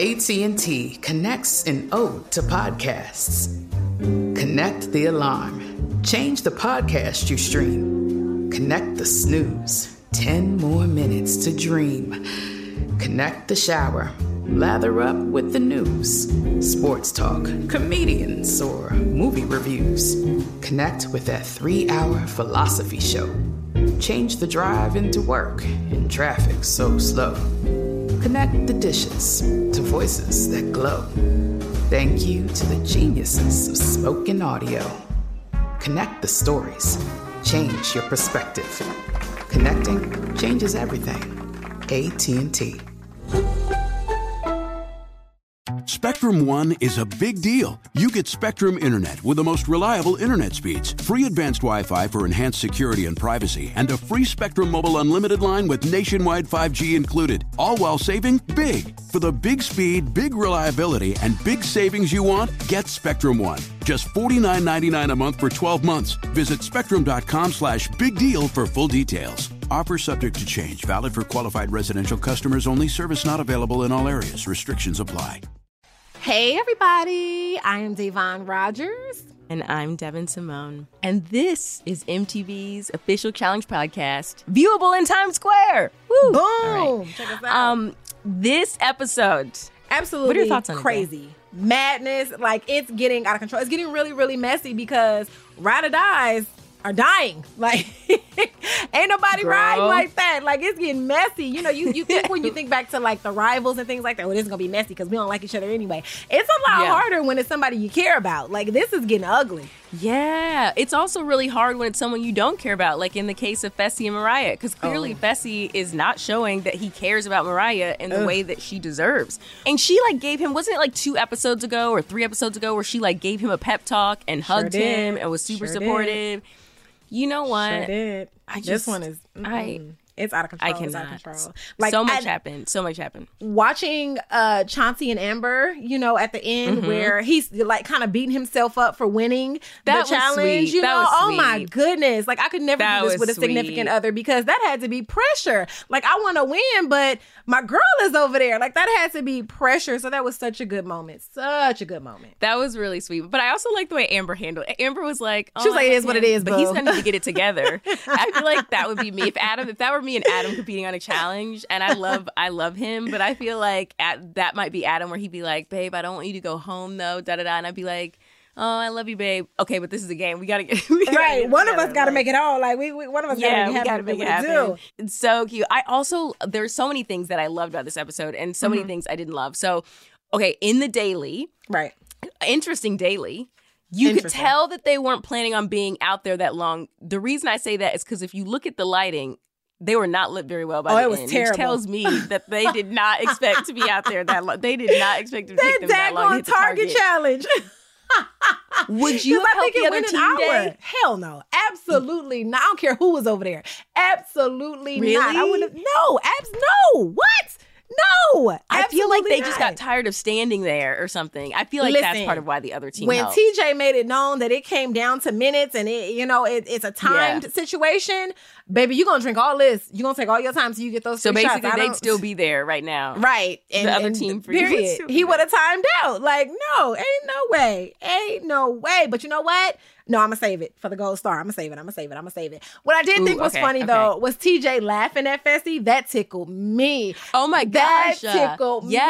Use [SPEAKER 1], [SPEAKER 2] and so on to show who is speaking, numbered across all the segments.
[SPEAKER 1] AT&T connects an ode to podcasts. Connect the alarm. Change the podcast you stream. Connect the snooze. 10 more minutes to dream. Connect the shower. Lather up with the news. Sports talk, comedians, or movie reviews. Connect with that 3-hour philosophy show. Change the drive into work in traffic so slow. Connect the dishes to voices that glow. Thank you to the geniuses of spoken audio. Connect the stories. Change your perspective. Connecting changes everything. AT&T.
[SPEAKER 2] Spectrum One is a big deal. You get Spectrum Internet with the most reliable internet speeds, free advanced Wi-Fi for enhanced security and privacy, and a free Spectrum Mobile Unlimited line with nationwide 5G included, all while saving big. For the big speed, big reliability, and big savings you want, get Spectrum One. Just $49.99 a month for 12 months. Visit spectrum.com/big deal for full details. Offer subject to change. Valid for qualified residential customers only. Service not available in all areas. Restrictions apply.
[SPEAKER 3] Hey, everybody. I am Devon Rogers.
[SPEAKER 4] And I'm Devin Simone. And this is MTV's official challenge podcast, viewable in Times Square. Woo!
[SPEAKER 3] Boom.
[SPEAKER 4] All right.
[SPEAKER 3] Check us out.
[SPEAKER 4] This episode.
[SPEAKER 3] Absolutely
[SPEAKER 4] what are your thoughts on
[SPEAKER 3] crazy. Madness. Like, it's getting out of control. It's getting really, really messy because ride or dies are dying. Like, ain't nobody riding like that. Like, it's getting messy. You know, you think when you think back to, like, the rivals and things like that, well, this is going to be messy because we don't like each other anyway. It's a lot harder when it's somebody you care about. Like, this is getting ugly.
[SPEAKER 4] Yeah. It's also really hard when it's someone you don't care about, like in the case of Fessy and Mariah, because clearly Fessy is not showing that he cares about Mariah in the way that she deserves. And she, like, gave him, wasn't it like 2 episodes ago or 3 episodes ago where she, like, gave him a pep talk and hugged him and was super supportive? You know what?
[SPEAKER 3] Sure did. This one is... It's out of control.
[SPEAKER 4] I cannot.
[SPEAKER 3] It's out of control. Like,
[SPEAKER 4] so much happened. So much happened.
[SPEAKER 3] Watching Chauncey and Amber, you know, at the end where he's like kind of beating himself up for winning the challenge.
[SPEAKER 4] Sweet.
[SPEAKER 3] You know, oh my goodness. Like, I could never do this with a significant other because that had to be pressure. Like, I want to win, but my girl is over there. Like, that had to be pressure. So that was such a good moment. Such a good moment.
[SPEAKER 4] That was really sweet. But I also like the way Amber handled it. Amber was like,
[SPEAKER 3] she was like, it is what it is,
[SPEAKER 4] but he's going to need to get it together. I feel like that would be me. If that were me and Adam competing on a challenge, and I love him, but I feel like that might be Adam where he'd be like, babe, I don't want you to go home though, da-da-da, and I'd be like, oh, I love you, babe. Okay, but this is a game. We gotta get
[SPEAKER 3] right. One of us got to make it all. Like, we one of us got to make it happen.
[SPEAKER 4] It's so cute. There's so many things that I loved about this episode and so many things I didn't love. So, okay, in the daily,
[SPEAKER 3] right,
[SPEAKER 4] interesting daily, you could tell that they weren't planning on being out there that long. The reason I say that is because if you look at the lighting, they were not lit very well by the end.
[SPEAKER 3] It was terrible.
[SPEAKER 4] Which tells me that they did not expect to be out there that long. They did not expect to take them that long to hit the
[SPEAKER 3] Target challenge.
[SPEAKER 4] Would you have helped the other team day?
[SPEAKER 3] Hell no. Absolutely not. I don't care who was over there. Absolutely
[SPEAKER 4] really?
[SPEAKER 3] Not. I would have. No. No. What? No.
[SPEAKER 4] I feel like they just got tired of standing there or something. I feel like that's part of why the other team helped.
[SPEAKER 3] TJ made it known that it came down to minutes and it's a timed situation, baby, you're going to drink all this. You're going to take all your time so you get those 3 shots.
[SPEAKER 4] So basically, they'd still be there right now.
[SPEAKER 3] Right.
[SPEAKER 4] And the other team, for
[SPEAKER 3] period. He would have timed out. Like, no, ain't no way. But you know what? No, I'm going to save it for the gold star. I'm going to save it. What I did think was funny, though, was TJ laughing at Fessy. That tickled me.
[SPEAKER 4] Oh, my gosh.
[SPEAKER 3] That tickled me.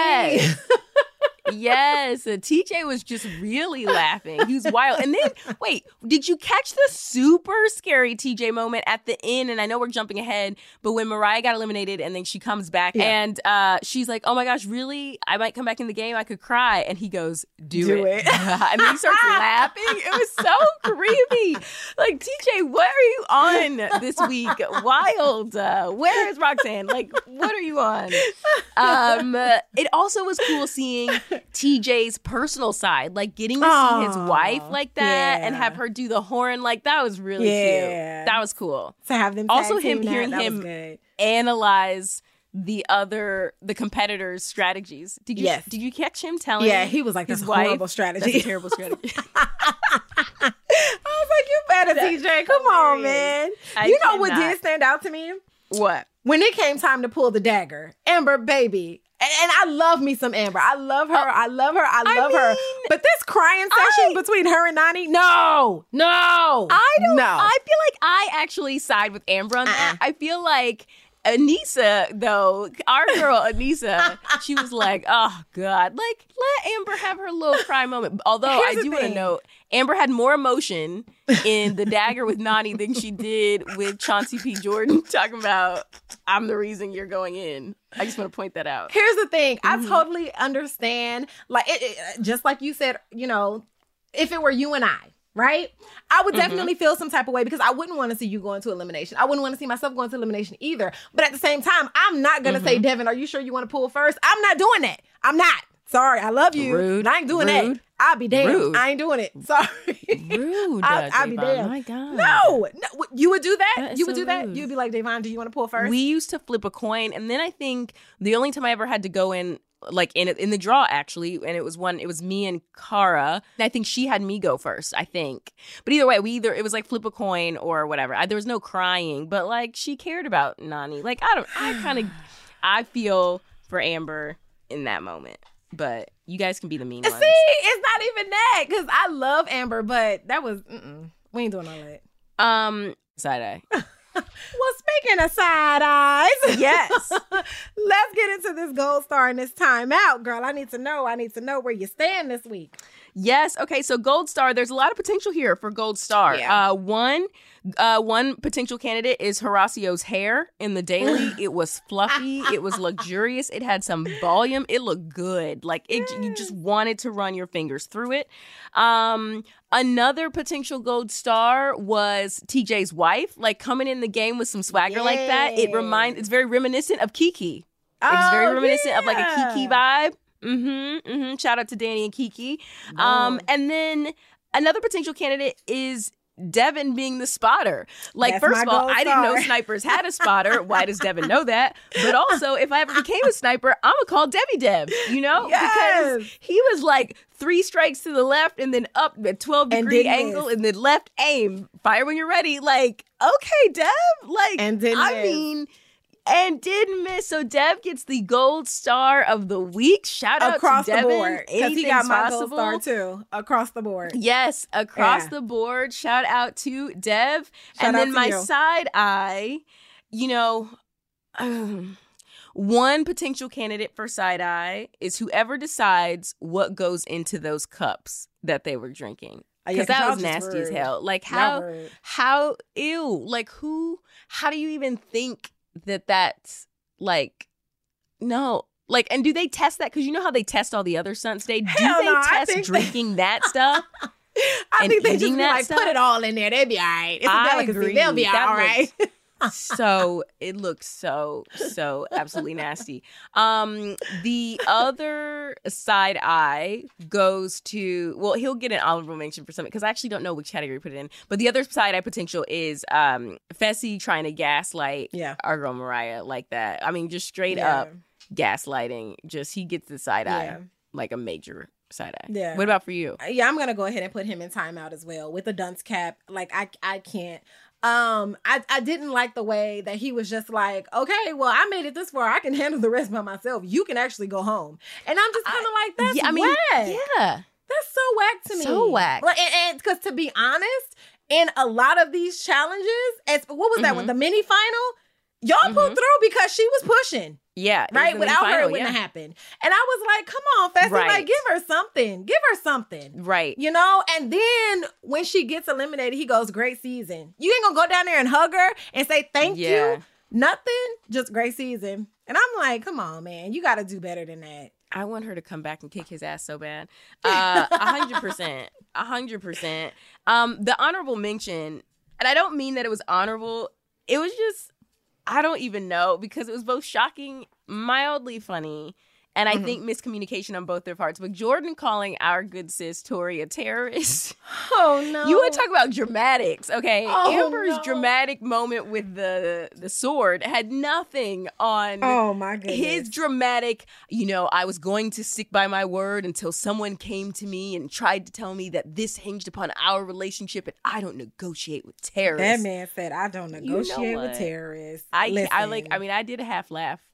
[SPEAKER 4] Yes, TJ was just really laughing. He was wild. And then, wait, did you catch the super scary TJ moment at the end? And I know we're jumping ahead, but when Mariah got eliminated and then she comes back and she's like, oh my gosh, really? I might come back in the game. I could cry. And he goes, do it. And then he starts laughing. It was so creepy. Like, TJ, what are you on this week? Wild. Where is Roxanne? Like, what are you on? It also was cool seeing TJ's personal side, like getting to see his wife like that and have her do the horn. Like, that was really cute. That was cool.
[SPEAKER 3] To have them
[SPEAKER 4] also hearing him analyze the competitors' strategies. Did you catch him telling?
[SPEAKER 3] Yeah, he was like, "That's a horrible strategy.
[SPEAKER 4] That's a terrible strategy."
[SPEAKER 3] I was like, "You better, TJ. Come on, man." You know what did stand out to me?
[SPEAKER 4] What?
[SPEAKER 3] When it came time to pull the dagger, Amber, baby. And I love me some Amber. I love her. I love her. But this crying session between her and Nany, no.
[SPEAKER 4] I don't. No. I feel like I actually side with Amber on that. I feel like Aneesa, though, our girl Aneesa, she was like, oh, God. Like, let Amber have her little cry moment. Although I do want to note, Amber had more emotion in the dagger with Nany than she did with Chauncey P. Jordan talking about, I'm the reason you're going in. I just want to point that out.
[SPEAKER 3] Here's the thing. I totally understand. Like, just like you said, you know, if it were you and I, right? I would definitely feel some type of way because I wouldn't want to see you go into elimination. I wouldn't want to see myself go into elimination either. But at the same time, I'm not going to say, Devin, are you sure you want to pull first? I'm not doing that. I'm not. Sorry, I love you.
[SPEAKER 4] Rude.
[SPEAKER 3] I ain't doing that. I'll be damned.
[SPEAKER 4] Rude.
[SPEAKER 3] I ain't doing it. Sorry.
[SPEAKER 4] Rude.
[SPEAKER 3] I'll be damned.
[SPEAKER 4] My God.
[SPEAKER 3] No. You would do that?
[SPEAKER 4] That is
[SPEAKER 3] You would
[SPEAKER 4] so
[SPEAKER 3] do that?
[SPEAKER 4] rude.
[SPEAKER 3] You'd be like, Davon, do you want to pull first?
[SPEAKER 4] We used to flip a coin, and then I think the only time I ever had to go in, like in the draw actually, and it was me and Cara. I think she had me go first, I think. But either way, it was like flip a coin or whatever. There was no crying, but like she cared about Nany. Like I feel for Amber in that moment. But you guys can be the mean ones.
[SPEAKER 3] See, it's not even that because I love Amber, but that was we ain't doing all that.
[SPEAKER 4] Side eye.
[SPEAKER 3] Well, speaking of side eyes,
[SPEAKER 4] Yes.
[SPEAKER 3] let's get into this gold star and this timeout, girl. I need to know where you stand this week.
[SPEAKER 4] Yes. Okay. So Gold Star, there's a lot of potential here for Gold Star.
[SPEAKER 3] Yeah.
[SPEAKER 4] One potential candidate is Horacio's hair in the daily. It was fluffy. It was luxurious. It had some volume. It looked good. Like you just wanted to run your fingers through it. Another potential Gold Star was TJ's wife, like coming in the game with some swagger like that. It's very reminiscent of Kiki. It's very reminiscent of like a Kiki vibe. Shout out to Danny and Kiki. And then another potential candidate is Devin being the spotter. Like,
[SPEAKER 3] That's
[SPEAKER 4] first of all, I didn't know
[SPEAKER 3] star.
[SPEAKER 4] snipers had a spotter. Why does Devin know that? But also, if I ever became a sniper, I'm gonna call Debbie Dev, you know?
[SPEAKER 3] Yes.
[SPEAKER 4] Because he was like 3 strikes to the left and then up at 12-degree angle and then left aim. Fire when you're ready. Like, okay, Dev. Like,
[SPEAKER 3] And didn't miss.
[SPEAKER 4] And didn't miss. So Dev gets the Gold Star of the week. Shout out
[SPEAKER 3] Across
[SPEAKER 4] to
[SPEAKER 3] the
[SPEAKER 4] Devin.
[SPEAKER 3] board. Because he got my gold star too. Across the board.
[SPEAKER 4] Yes, across the board. Shout out to Dev.
[SPEAKER 3] Shout
[SPEAKER 4] and
[SPEAKER 3] out
[SPEAKER 4] then
[SPEAKER 3] to
[SPEAKER 4] my
[SPEAKER 3] you.
[SPEAKER 4] side eye, one potential candidate for side eye is whoever decides what goes into those cups that they were drinking. Because that was nasty as hell. Like how ew. Like how do you even think that's like, no. Like, and do they test that? Because you know how they test all the other stunts today? Do they test drinking that stuff?
[SPEAKER 3] I think they just
[SPEAKER 4] eating
[SPEAKER 3] be
[SPEAKER 4] that
[SPEAKER 3] like,
[SPEAKER 4] stuff?
[SPEAKER 3] put it all in there. They'll be all right. It's a
[SPEAKER 4] I
[SPEAKER 3] delicacy.
[SPEAKER 4] agree.
[SPEAKER 3] They'll be
[SPEAKER 4] That
[SPEAKER 3] all right.
[SPEAKER 4] So it looks so absolutely nasty. The other side eye goes to, well, he'll get an honorable mention for something because I actually don't know which category to put it in. But the other side eye potential is Fessy trying to gaslight our girl Mariah like that. I mean, just straight up gaslighting. Just he gets the side eye, like a major side eye.
[SPEAKER 3] Yeah.
[SPEAKER 4] What about for you?
[SPEAKER 3] Yeah, I'm gonna go ahead and put him in timeout as well with the dunce cap. Like I can't. I didn't like the way that he was just like, okay, well, I made it this far. I can handle the rest by myself. You can actually go home. And I'm just kind of like, that's whack.
[SPEAKER 4] Yeah.
[SPEAKER 3] That's so whack to me.
[SPEAKER 4] So whack.
[SPEAKER 3] Like, and because to be honest, in a lot of these challenges, what was that one? The mini final? Y'all pulled through because she was pushing.
[SPEAKER 4] Yeah.
[SPEAKER 3] Right? Without her, it wouldn't have happened. And I was like, come on, Fessy, like, give her something. Give her something.
[SPEAKER 4] Right.
[SPEAKER 3] You know? And then when she gets eliminated, he goes, great season. You ain't gonna go down there and hug her and say thank you. Nothing. Just great season. And I'm like, come on, man. You got to do better than that.
[SPEAKER 4] I want her to come back and kick his ass so bad. 100%. 100%. The honorable mention, and I don't mean that it was honorable. It was just, I don't even know, because it was both shocking, mildly funny, and I think miscommunication on both their parts. But Jordan calling our good sis Tori a terrorist.
[SPEAKER 3] Oh, no.
[SPEAKER 4] You want to talk about dramatics, okay?
[SPEAKER 3] Oh,
[SPEAKER 4] Amber's dramatic moment with the sword had nothing on
[SPEAKER 3] my goodness.
[SPEAKER 4] his dramatic, I was going to stick by my word until someone came to me and tried to tell me that this hinged upon our relationship and I don't negotiate with terrorists.
[SPEAKER 3] That man said, I don't negotiate with terrorists.
[SPEAKER 4] I did a half laugh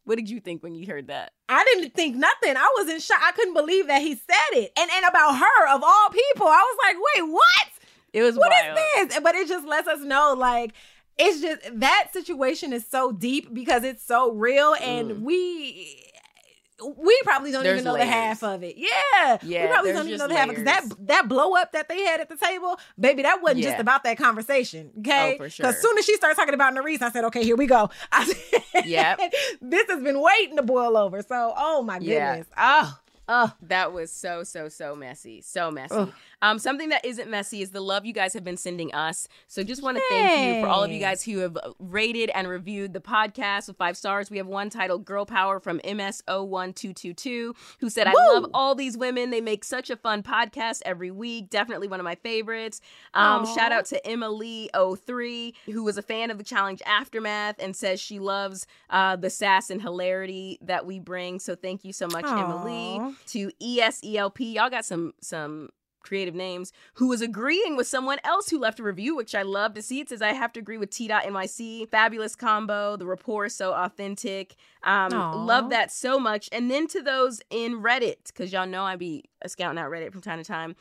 [SPEAKER 4] What did you think when you heard that?
[SPEAKER 3] I didn't think nothing. I was in shock. I couldn't believe that he said it. And about her, of all people, I was like, wait, what?
[SPEAKER 4] It was
[SPEAKER 3] What
[SPEAKER 4] wild.
[SPEAKER 3] is this? But it just lets us know, like, it's just, that situation is so deep because it's so real. And we probably don't even know the half of it. Yeah. We probably don't even know the half. Because that blow up that they had at the table, baby, that wasn't just about that conversation. Okay.
[SPEAKER 4] Oh, for sure.
[SPEAKER 3] Because as soon as she started talking about Nerys, I said, okay, here we go. I said, this has been waiting to boil over. So, oh my goodness. Oh,
[SPEAKER 4] that was so messy. So messy. Something that isn't messy is the love you guys have been sending us. So just want to thank you for all of you guys who have rated and reviewed the podcast with 5 stars. We have one titled Girl Power from MS01222 who said, I love all these women. They make such a fun podcast every week. Definitely one of my favorites. Shout out to Emily03 who was a fan of the challenge Aftermath and says she loves the sass and hilarity that we bring. So thank you so much, Emily. To ESELP, y'all got some creative names, who was agreeing with someone else who left a review, which I love to see. It says, I have to agree with T.NYC. Fabulous combo. The rapport is so authentic. Love that so much. And then to those in Reddit, because y'all know I be scouting out Reddit from time to time.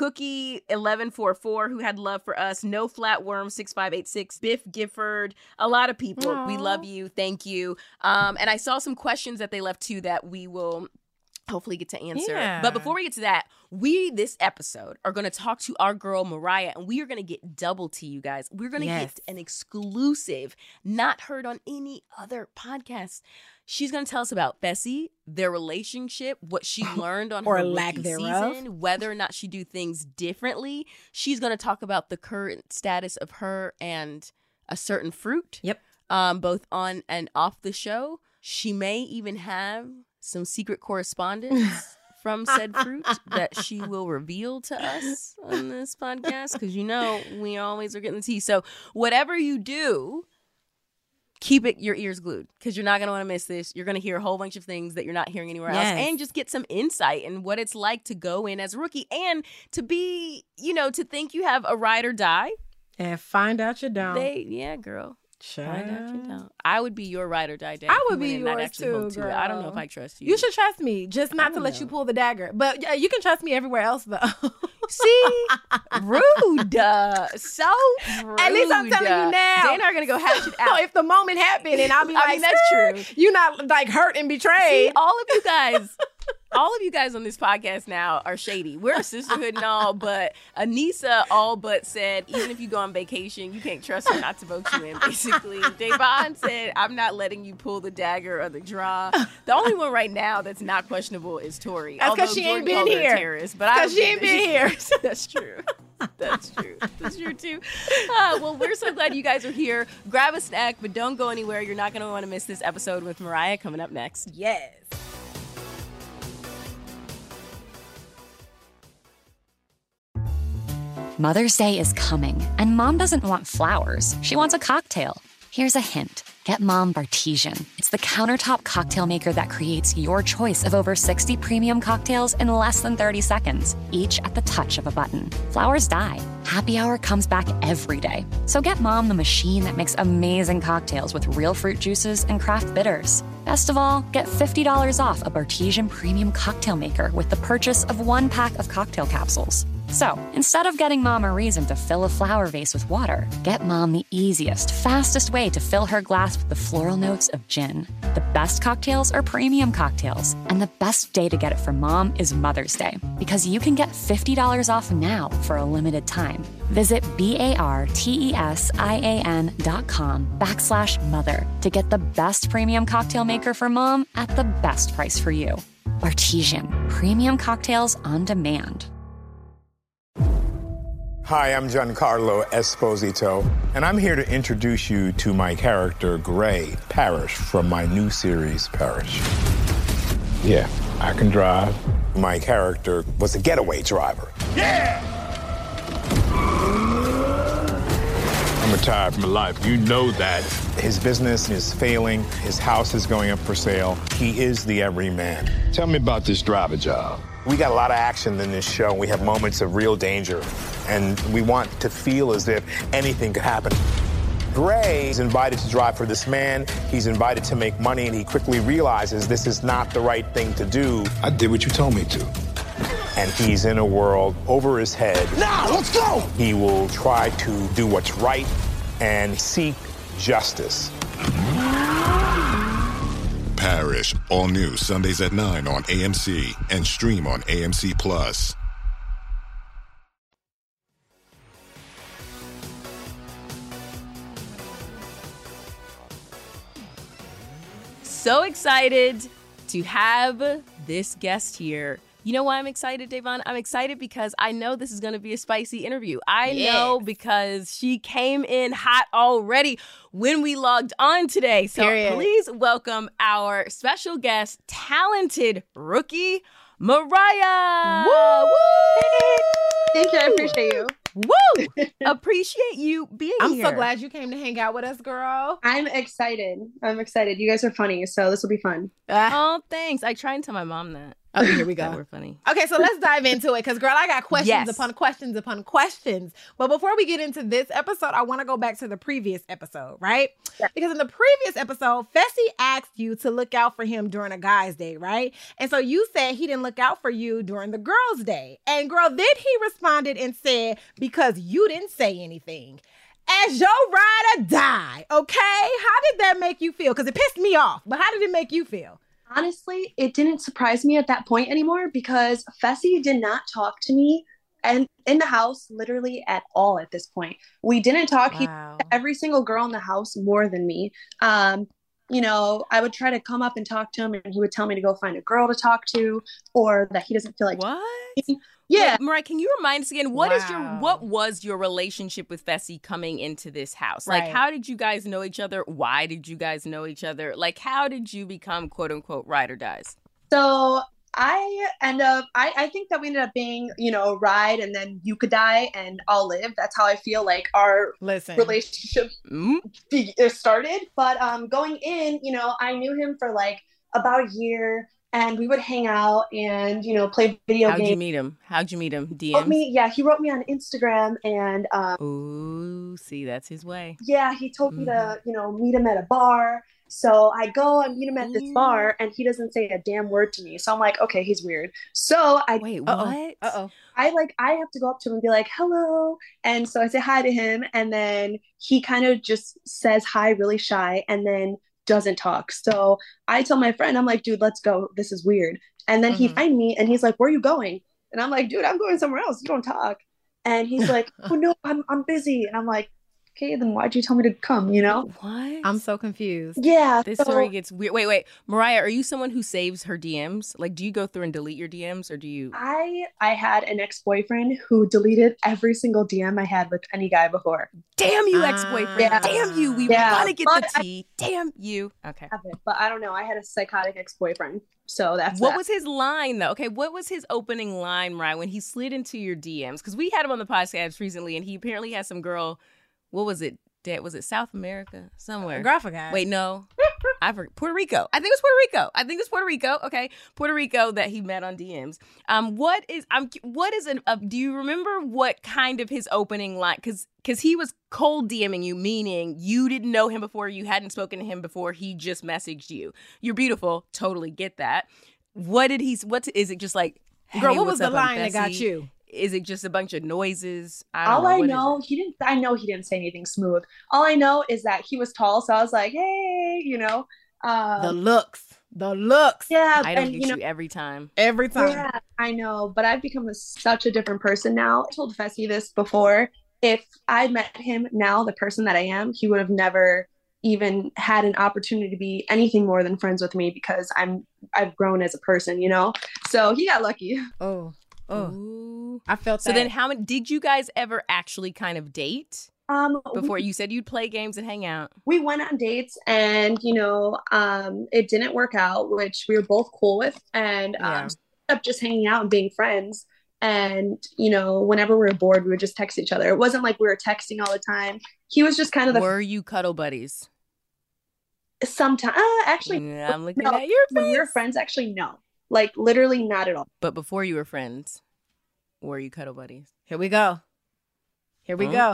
[SPEAKER 4] Cookie1144, who had love for us. No Flatworm 6586. Biff Gifford. A lot of people. We love you. Thank you. And I saw some questions that they left too that we will hopefully get to answer. Yeah. But before we get to that, this episode are going to talk to our girl Mariah, and we are going to get double tea, you guys. We're going to get an exclusive, not heard on any other podcast. She's going to tell us about Fessy, their relationship, what she learned on her lack thereof, season, whether or not she do things differently. She's going to talk about the current status of her and a certain fruit. Yep. Both on and off the show. She may even have some secret correspondence from said fruit that she will reveal to us on this podcast, because we always are getting the tea. So whatever you do, keep your ears glued, because you're not going to want to miss this. You're going to hear a whole bunch of things that you're not hearing anywhere else, and just get some insight in what it's like to go in as a rookie and to be, to think you have a ride or die.
[SPEAKER 3] And find out you don't.
[SPEAKER 4] Yeah, girl. I would be your ride or die dad.
[SPEAKER 3] I would be yours too, girl.
[SPEAKER 4] I don't know if I trust you.
[SPEAKER 3] You should trust me, just not to let you pull the dagger. But you can trust me everywhere else, though.
[SPEAKER 4] See? Rude. So rude.
[SPEAKER 3] At least I'm telling you now.
[SPEAKER 4] They are going to go hash it out.
[SPEAKER 3] If the moment happened and I'll be like, that's true. You're not like hurt and betrayed.
[SPEAKER 4] See, all of you guys on this podcast now are shady. We're a sisterhood and all, but Anissa all but said, even if you go on vacation, you can't trust her not to vote you in, basically. Devon said, I'm not letting you pull the dagger or the draw. The only one right now that's not questionable is Tori.
[SPEAKER 3] That's because she ain't been here. Because she ain't been here.
[SPEAKER 4] That's true. That's true. That's true, too. Well, we're so glad you guys are here. Grab a snack, but don't go anywhere. You're not going to want to miss this episode with Mariah coming up next.
[SPEAKER 3] Yes.
[SPEAKER 5] Mother's Day is coming, and Mom doesn't want flowers. She wants a cocktail. Here's a hint. Get Mom Bartesian. It's the countertop cocktail maker that creates your choice of over 60 premium cocktails in less than 30 seconds, each at the touch of a button. Flowers die. Happy Hour comes back every day. So get Mom the machine that makes amazing cocktails with real fruit juices and craft bitters. Best of all, get $50 off a Bartesian premium cocktail maker with the purchase of 1 pack of cocktail capsules. So, instead of getting Mom a reason to fill a flower vase with water, get Mom the easiest, fastest way to fill her glass with the floral notes of gin. The best cocktails are premium cocktails, and the best day to get it for Mom is Mother's Day, because you can get $50 off now for a limited time. Visit BARTESIAN.com/mother to get the best premium cocktail maker for Mom at the best price for you. Bartesian, premium cocktails on demand.
[SPEAKER 6] Hi, I'm Giancarlo Esposito, and I'm here to introduce you to my character, Gray Parrish, from my new series, Parrish. Yeah, I can drive. My character was a getaway driver. Yeah! I'm retired from life. You know that. His business is failing. His house is going up for sale. He is the everyman. Tell me about this driver job. We got a lot of action in this show. We have moments of real danger, and we want to feel as if anything could happen. Gray is invited to drive for this man. He's invited to make money, and he quickly realizes this is not the right thing to do.
[SPEAKER 7] I did what you told me to.
[SPEAKER 6] And he's in a world over his head.
[SPEAKER 7] Now, let's go!
[SPEAKER 6] He will try to do what's right and seek justice.
[SPEAKER 8] Parish, all new Sundays at 9 on AMC and stream on AMC Plus.
[SPEAKER 4] So excited to have this guest here. You know why I'm excited, Davon? I'm excited because I know this is going to be a spicy interview. I know because she came in hot already when we logged on today. So please welcome our special guest, talented rookie, Mariah.
[SPEAKER 3] Woo!
[SPEAKER 9] Thank you. I appreciate you.
[SPEAKER 4] Woo! Appreciate you being here.
[SPEAKER 3] I'm so glad you came to hang out with us, girl.
[SPEAKER 9] I'm excited. You guys are funny, so this will be fun.
[SPEAKER 4] Oh, thanks. I try and tell my mom that.
[SPEAKER 3] Okay, here we go.
[SPEAKER 4] We're funny.
[SPEAKER 3] Okay, so let's dive into it because, girl, I got questions upon questions upon questions. But before we get into this episode, I want to go back to the previous episode, right? Yeah. Because in the previous episode, Fessy asked you to look out for him during a guy's day, right? And so you said he didn't look out for you during the girl's day. And, girl, then he responded and said, because you didn't say anything. As your ride or die, okay? How did that make you feel? Because it pissed me off, but how did it make you feel?
[SPEAKER 9] Honestly, it didn't surprise me at that point anymore because Fessy did not talk to me and in the house literally at all at this point. We didn't talk. Wow. He talked to every single girl in the house more than me. You know, I would try to come up and talk to him and he would tell me to go find a girl to talk to or that he doesn't feel like
[SPEAKER 4] what?
[SPEAKER 9] Yeah.
[SPEAKER 4] Wait, Mariah, can you remind us again, what was your relationship with Fessy coming into this house? Like, how did you guys know each other? Why did you guys know each other? Like, how did you become, quote unquote, ride or dies?
[SPEAKER 9] So I think that we ended up being, you know, ride and then you could die and I'll live. That's how I feel like our relationship started. But going in, you know, I knew him for like about a year. And we would hang out and, you know, play video games.
[SPEAKER 4] How'd you meet him? DMs?
[SPEAKER 9] He wrote me on Instagram and...
[SPEAKER 4] ooh, see, that's his way.
[SPEAKER 9] Yeah, he told me to, you know, meet him at a bar. So I go and meet him at this bar and he doesn't say a damn word to me. So I'm like, okay, he's weird. So I...
[SPEAKER 4] Wait, what?
[SPEAKER 9] I have to go up to him and be like, hello. And so I say hi to him and then he kind of just says hi really shy and then doesn't talk. So I tell my friend, I'm like, dude, let's go. This is weird. And then he finds me and he's like, where are you going? And I'm like, dude, I'm going somewhere else. You don't talk. And he's like, oh no, I'm busy. And I'm like, okay, then why'd you tell me to come, you know?
[SPEAKER 4] What?
[SPEAKER 3] I'm so confused.
[SPEAKER 9] Yeah.
[SPEAKER 4] This story gets weird. Wait. Mariah, are you someone who saves her DMs? Like, do you go through and delete your DMs or do you?
[SPEAKER 9] I had an ex-boyfriend who deleted every single DM I had with any guy before.
[SPEAKER 4] Damn you, ex-boyfriend. Yeah. Damn you. We gotta get the tea. Damn you. Okay.
[SPEAKER 9] But I don't know. I had a psychotic ex-boyfriend. So that's
[SPEAKER 4] what was his line, though? Okay, what was his opening line, Mariah, when he slid into your DMs? Because we had him on the podcast recently and he apparently had some girl... What was it? Was it South America? Somewhere.
[SPEAKER 3] Graphic guy.
[SPEAKER 4] Wait, no. I forgot. Puerto Rico. I think it was Puerto Rico. Okay. Puerto Rico that he met on DMs. Do you remember what kind of his opening line? Because he was cold DMing you, meaning you didn't know him before, you hadn't spoken to him before, he just messaged you. You're beautiful. Totally get that. Is it just like, hey,
[SPEAKER 3] girl, what was the line that got you?
[SPEAKER 4] Is it just a bunch of noises?
[SPEAKER 9] I know he didn't say anything smooth. All I know is that he was tall, so I was like, hey, you know.
[SPEAKER 3] The looks.
[SPEAKER 9] Yeah.
[SPEAKER 4] I don't get you every time.
[SPEAKER 9] Yeah, I know, but I've become such a different person now. I told Fessy this before. If I met him now, the person that I am, he would have never even had an opportunity to be anything more than friends with me because I've grown as a person, you know? So he got lucky.
[SPEAKER 3] Oh.
[SPEAKER 4] Ooh.
[SPEAKER 3] I felt
[SPEAKER 4] so
[SPEAKER 3] that.
[SPEAKER 4] Then how many did you guys ever actually kind of date? Before you said you'd play games and hang out.
[SPEAKER 9] We went on dates and, you know, it didn't work out, which we were both cool with. And ended up just hanging out and being friends. And, you know, whenever we were bored, we would just text each other. It wasn't like we were texting all the time. He was just kind of
[SPEAKER 4] Were you cuddle buddies?
[SPEAKER 9] Sometimes. Actually,
[SPEAKER 4] yeah, I'm looking at your face.
[SPEAKER 9] When we were friends, actually, no. Like, literally not at all.
[SPEAKER 4] But before you were friends, were you cuddle buddies?
[SPEAKER 3] Here we go.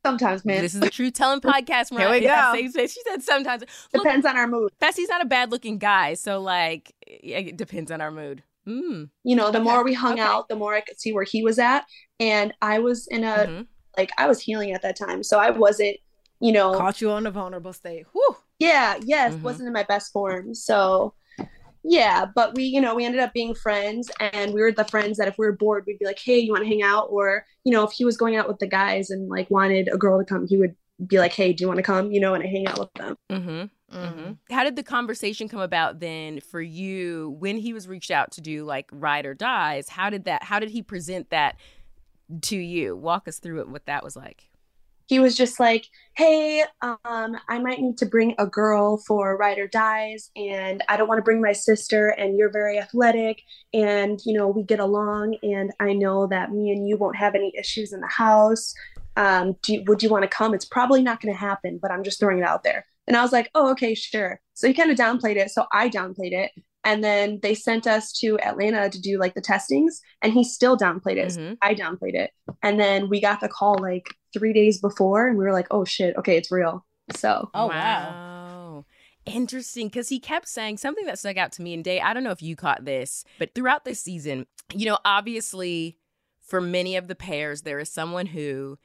[SPEAKER 9] Sometimes, man.
[SPEAKER 4] This is the Truth Telling podcast.
[SPEAKER 3] Here we go.
[SPEAKER 4] She said sometimes.
[SPEAKER 9] Depends on our mood.
[SPEAKER 4] Fessy's not a bad looking guy, so like it depends on our mood.
[SPEAKER 9] You know, the more we hung out, the more I could see where he was at, and I was in a I was healing at that time, so I wasn't, you know,
[SPEAKER 3] caught you on a vulnerable state. Whew.
[SPEAKER 9] Yeah, wasn't in my best form, so. Yeah, but we ended up being friends, and we were the friends that if we were bored, we'd be like, hey, you want to hang out? Or, you know, if he was going out with the guys and like wanted a girl to come, he would be like, hey, do you want to come? You know, and I hang out with them.
[SPEAKER 4] How did the conversation come about then for you when he was reached out to do like Ride or Dies? How did he present that to you? Walk us through it, what that was like.
[SPEAKER 9] He was just like, hey, I might need to bring a girl for Ride or Dies, and I don't want to bring my sister, and you're very athletic, and, you know, we get along, and I know that me and you won't have any issues in the house. Would you want to come? It's probably not going to happen, but I'm just throwing it out there. And I was like, oh, okay, sure. So he kind of downplayed it. So I downplayed it. And then they sent us to Atlanta to do like the testings, and he still downplayed it. So I downplayed it. And then we got the call like 3 days before, and we were like, oh shit, okay, it's real. So.
[SPEAKER 4] Oh, wow. Interesting. Because he kept saying something that stuck out to me. And Day, I don't know if you caught this, but throughout this season, you know, obviously for many of the pairs, there is someone who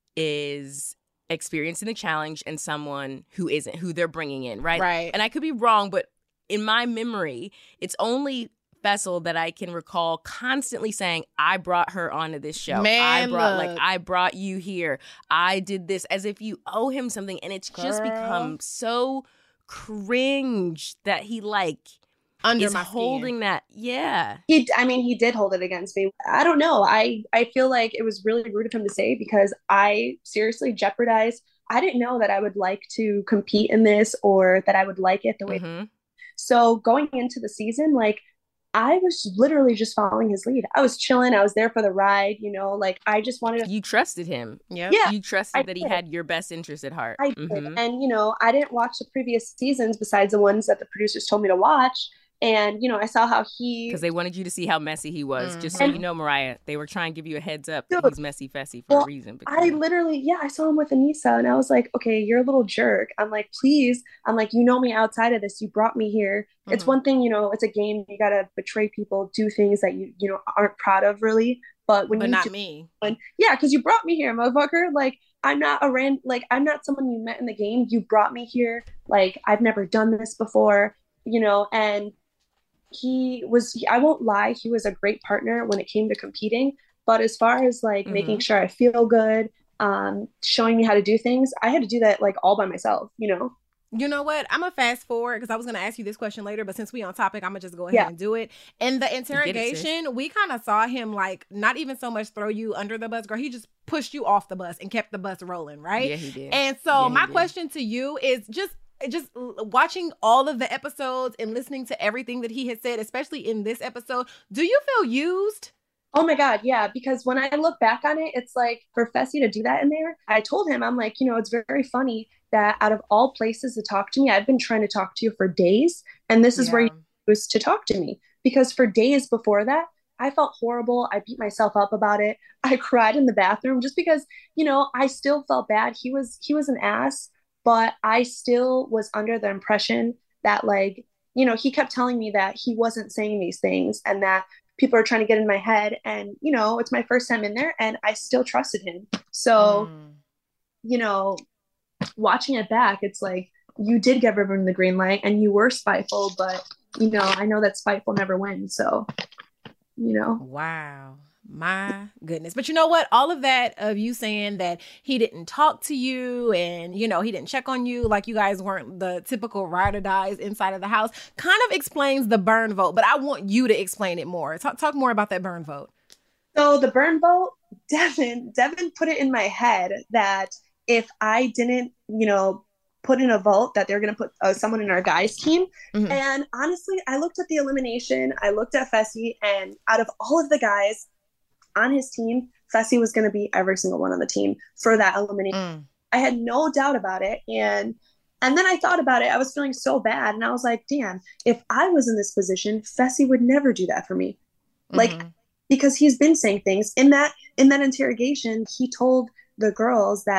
[SPEAKER 4] is experiencing the challenge and someone who isn't, who they're bringing in, right?
[SPEAKER 3] Right.
[SPEAKER 4] And I could be wrong, but in my memory, it's only Fessy that I can recall constantly saying, I brought her onto this show.
[SPEAKER 3] Man,
[SPEAKER 4] I brought you here. I did this, as if you owe him something. And it's just become so cringe that he
[SPEAKER 3] under
[SPEAKER 4] is
[SPEAKER 3] my
[SPEAKER 4] holding
[SPEAKER 3] skin.
[SPEAKER 4] That. Yeah.
[SPEAKER 9] He did hold it against me. I don't know. I feel like it was really rude of him to say, because I seriously jeopardized. I didn't know that I would like to compete in this, or that I would like it the way. So going into the season, like, I was literally just following his lead. I was chilling. I was there for the ride, you know, like I just wanted to.
[SPEAKER 4] You trusted him.
[SPEAKER 3] Yeah.
[SPEAKER 4] You trusted that he had your best interest at heart.
[SPEAKER 9] I did. And, you know, I didn't watch the previous seasons besides the ones that the producers told me to watch. And, you know, I saw how
[SPEAKER 4] because they wanted you to see how messy he was. Just so you know, Mariah, they were trying to give you a heads up that he's messy Fessy for a reason.
[SPEAKER 9] I literally, I saw him with Anissa, and I was like, okay, you're a little jerk. I'm like, please. I'm like, you know me outside of this. You brought me here. It's one thing, you know, it's a game. You got to betray people, do things that you know, aren't proud of really. But when
[SPEAKER 3] not me.
[SPEAKER 9] Because you brought me here, motherfucker. Like, I'm not I'm not someone you met in the game. You brought me here. Like, I've never done this before, you know, and I won't lie, he was a great partner when it came to competing. But as far as like making sure I feel good, showing me how to do things, I had to do that like all by myself, you know?
[SPEAKER 3] You know what? I'm going to fast forward because I was going to ask you this question later, but since we on topic, I'm going to just go ahead and do it. In the interrogation, we kind of saw him like not even so much throw you under the bus, girl. He just pushed you off the bus and kept the bus rolling, right?
[SPEAKER 4] Yeah, he did.
[SPEAKER 3] And so my question to you is just watching all of the episodes and listening to everything that he had said, especially in this episode, do you feel used?
[SPEAKER 9] Oh my God, yeah. Because when I look back on it, it's like for Fessy to do that in there, I told him, I'm like, you know, it's very funny that out of all places to talk to me, I've been trying to talk to you for days. And this is where you choose to talk to me. Because for days before that, I felt horrible. I beat myself up about it. I cried in the bathroom just because, you know, I still felt bad. He was an ass. But I still was under the impression that, like, you know, he kept telling me that he wasn't saying these things and that people are trying to get in my head. And, you know, it's my first time in there and I still trusted him. So, you know, watching it back, it's like you did give everyone the green light and you were spiteful. But, you know, I know that spiteful never wins. So, you know.
[SPEAKER 3] Wow. My goodness. But you know what? All of that of you saying that he didn't talk to you and, you know, he didn't check on you, like you guys weren't the typical ride or dies inside of the house, kind of explains the burn vote. But I want you to explain it more. Talk more about that burn vote.
[SPEAKER 9] So the burn vote, Devin put it in my head that if I didn't, you know, put in a vote that they're going to put someone in our guys team. And honestly, I looked at the elimination. I looked at Fessy, and out of all of the guys on his team, Fessy was going to be every single one on the team for that elimination. I had no doubt about it. And then I thought about it. I was feeling so bad. And I was like, damn, if I was in this position, Fessy would never do that for me. Like, because he's been saying things in that interrogation. He told the girls that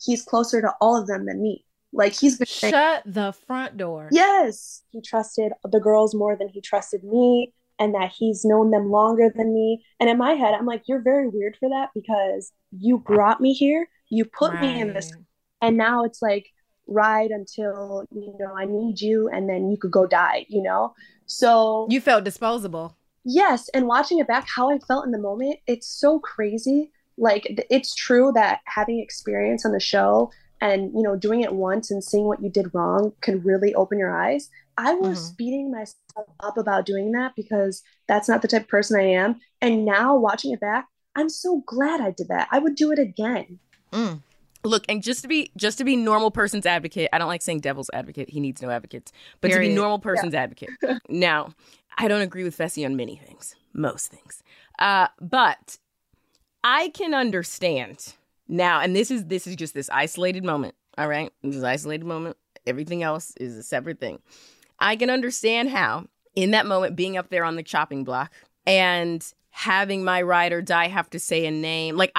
[SPEAKER 9] he's closer to all of them than me. Like, he's been
[SPEAKER 3] shut the front door.
[SPEAKER 9] Yes. He trusted the girls more than he trusted me, and that he's known them longer than me. And in my head, I'm like, you're very weird for that, because you brought me here, you put me in this, and now it's like, ride until, you know, I need you, and then you could go die, you know? So
[SPEAKER 3] you felt disposable.
[SPEAKER 9] Yes. And watching it back, how I felt in the moment, it's so crazy. Like, it's true that having experience on the show and, you know, doing it once and seeing what you did wrong can really open your eyes. I was beating myself up about doing that because that's not the type of person I am. And now watching it back, I'm so glad I did that. I would do it again.
[SPEAKER 4] Look, and just to be normal person's advocate, I don't like saying devil's advocate. He needs no advocates. But to be normal person's advocate. Now, I don't agree with Fessy on many things, most things. But I can understand now, and this is just this isolated moment, all right? This is an isolated moment. Everything else is a separate thing. I can understand how, in that moment, being up there on the chopping block and having my ride or die have to say a name, like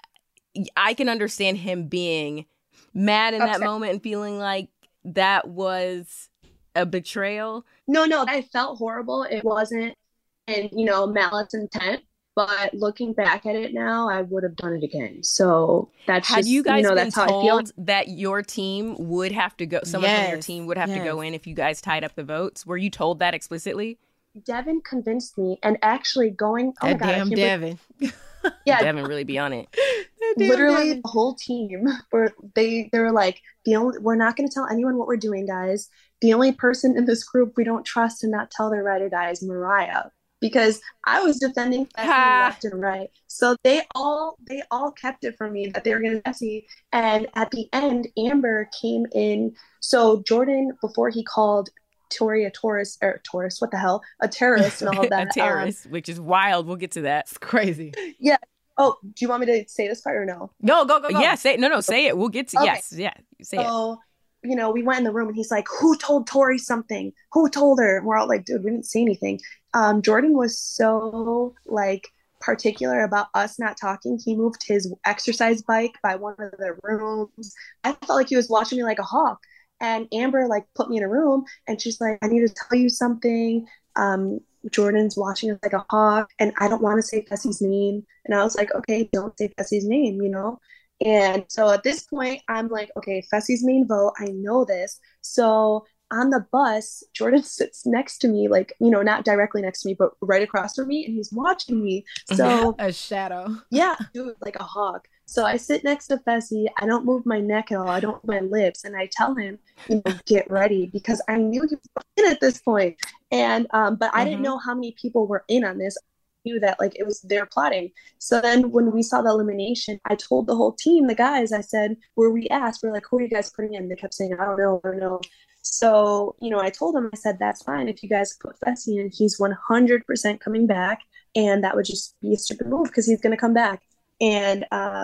[SPEAKER 4] I can understand him being mad in that moment and feeling like that was a betrayal. No,
[SPEAKER 9] I felt horrible. It wasn't in, you know, malice intent. But looking back at it now, I would have done it again. So that's
[SPEAKER 4] Had
[SPEAKER 9] just,
[SPEAKER 4] you guys
[SPEAKER 9] you know,
[SPEAKER 4] been
[SPEAKER 9] that's how I feel.
[SPEAKER 4] told that your team would have to go, someone from your team would have to go in if you guys tied up the votes? Were you told that explicitly?
[SPEAKER 9] Devin convinced me, and actually going, oh
[SPEAKER 3] that
[SPEAKER 9] my God,
[SPEAKER 3] damn Devin.
[SPEAKER 4] Yeah, Devin really be on it.
[SPEAKER 9] Literally, the whole team they were like, we're not going to tell anyone what we're doing, guys. The only person in this group we don't trust and not tell their ride or die is Mariah, because I was defending Fessy left and right. So they all kept it from me that they were going to Fessy. And at the end, Amber came in. So Jordan, before he called Tori a terrorist, what the hell, a terrorist and all of that.
[SPEAKER 4] A terrorist, which is wild. We'll get to that.
[SPEAKER 3] It's crazy.
[SPEAKER 9] Yeah. Oh, do you want me to say this part or no?
[SPEAKER 3] No, go.
[SPEAKER 4] Yeah, say it. No, say it. We'll get to yes. Yeah, say it.
[SPEAKER 9] So, you know, we went in the room and he's like, who told Tori something? Who told her? And we're all like, dude, we didn't say anything. Jordan was so like particular about us not talking. He moved his exercise bike by one of the rooms. I felt like he was watching me like a hawk. And Amber like put me in a room and she's like, I need to tell you something. Jordan's watching us like a hawk and I don't want to say Fessy's name. And I was like, okay, don't say Fessy's name, you know? And so at this point, I'm like, okay, Fessy's main vote. I know this. So on the bus, Jordan sits next to me, like, you know, not directly next to me, but right across from me. And he's watching me. So
[SPEAKER 3] a shadow.
[SPEAKER 9] Yeah, dude, like a hawk. So I sit next to Fessy. I don't move my neck at all. I don't move my lips. And I tell him, you know, get ready, because I knew he was in at this point. And, but I didn't know how many people were in on this. I knew that like it was their plotting. So then when we saw the elimination, I told the whole team, the guys, I said, we're like, who are you guys putting in? They kept saying, I don't know. So, you know, I told them, I said, that's fine. If you guys put Fessy in, he's 100% coming back. And that would just be a stupid move because he's going to come back. And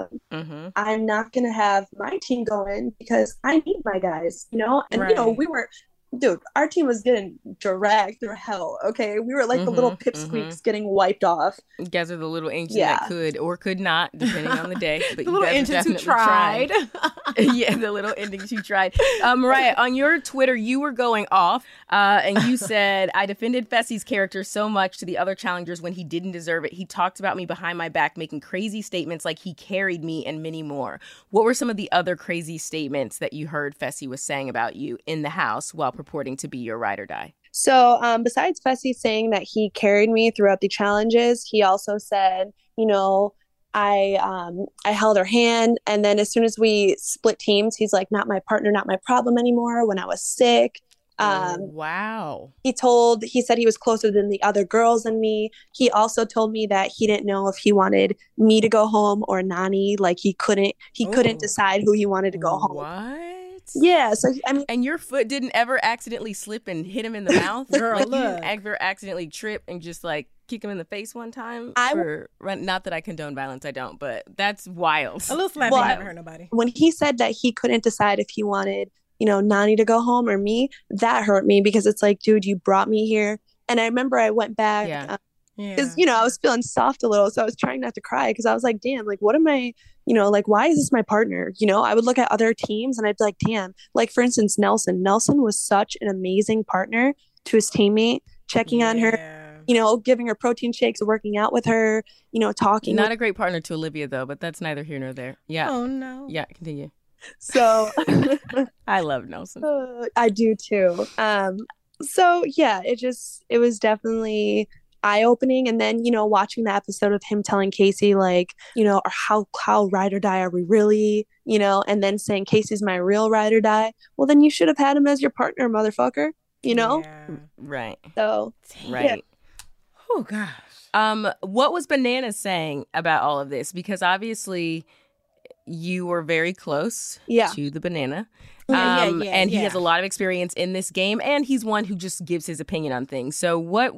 [SPEAKER 9] I'm not going to have my team go in because I need my guys, you know? And, you know, our team was getting dragged through hell, okay? We were like the little pipsqueaks getting wiped off.
[SPEAKER 4] You guys are the little engine that could or could not, depending on the day. But
[SPEAKER 3] the little engines who tried.
[SPEAKER 4] Yeah, the little engines who tried. Mariah, on your Twitter, you were going off, and you said, I defended Fessy's character so much to the other challengers when he didn't deserve it. He talked about me behind my back, making crazy statements like he carried me and many more. What were some of the other crazy statements that you heard Fessy was saying about you in the house while purporting to be your ride or die?
[SPEAKER 9] So besides Fessy saying that he carried me throughout the challenges, he also said, you know, I held her hand. And then as soon as we split teams, he's like, not my partner, not my problem anymore when I was sick.
[SPEAKER 4] Wow.
[SPEAKER 9] He said he was closer than the other girls and me. He also told me that he didn't know if he wanted me to go home or Nany. Like he couldn't decide who he wanted to go home.
[SPEAKER 4] What?
[SPEAKER 9] Yeah, so I mean,
[SPEAKER 4] and your foot didn't ever accidentally slip and hit him in the mouth?
[SPEAKER 3] Girl,
[SPEAKER 4] like you didn't ever accidentally trip and just like kick him in the face one time? Not that I condone violence, I don't, but that's wild.
[SPEAKER 3] A little slapping never hurt nobody.
[SPEAKER 9] When he said that he couldn't decide if he wanted, you know, Nany to go home or me, that hurt me because it's like, dude, you brought me here. And I remember I went back Because, you know, I was feeling soft a little. So I was trying not to cry because I was like, damn, like, what am I, you know, like, why is this my partner? You know, I would look at other teams and I'd be like, damn, like, for instance, Nelson was such an amazing partner to his teammate, checking on her, you know, giving her protein shakes, working out with her, you know, talking.
[SPEAKER 4] Not a great partner to Olivia, though, but that's neither here nor there. Yeah.
[SPEAKER 3] Oh, no.
[SPEAKER 4] Yeah, continue.
[SPEAKER 9] So
[SPEAKER 4] I love Nelson.
[SPEAKER 9] I do too. So yeah, it was definitely eye-opening. And then, you know, watching the episode of him telling Casey, like, you know, how ride or die are we really, you know, and then saying Casey's my real ride or die. Well, then you should have had him as your partner, motherfucker, you know?
[SPEAKER 4] Yeah. Right.
[SPEAKER 9] So
[SPEAKER 4] right.
[SPEAKER 9] Yeah.
[SPEAKER 3] Oh gosh.
[SPEAKER 4] What was Banana saying about all of this? Because obviously you were very close to the Banana. And he has a lot of experience in this game, and he's one who just gives his opinion on things. So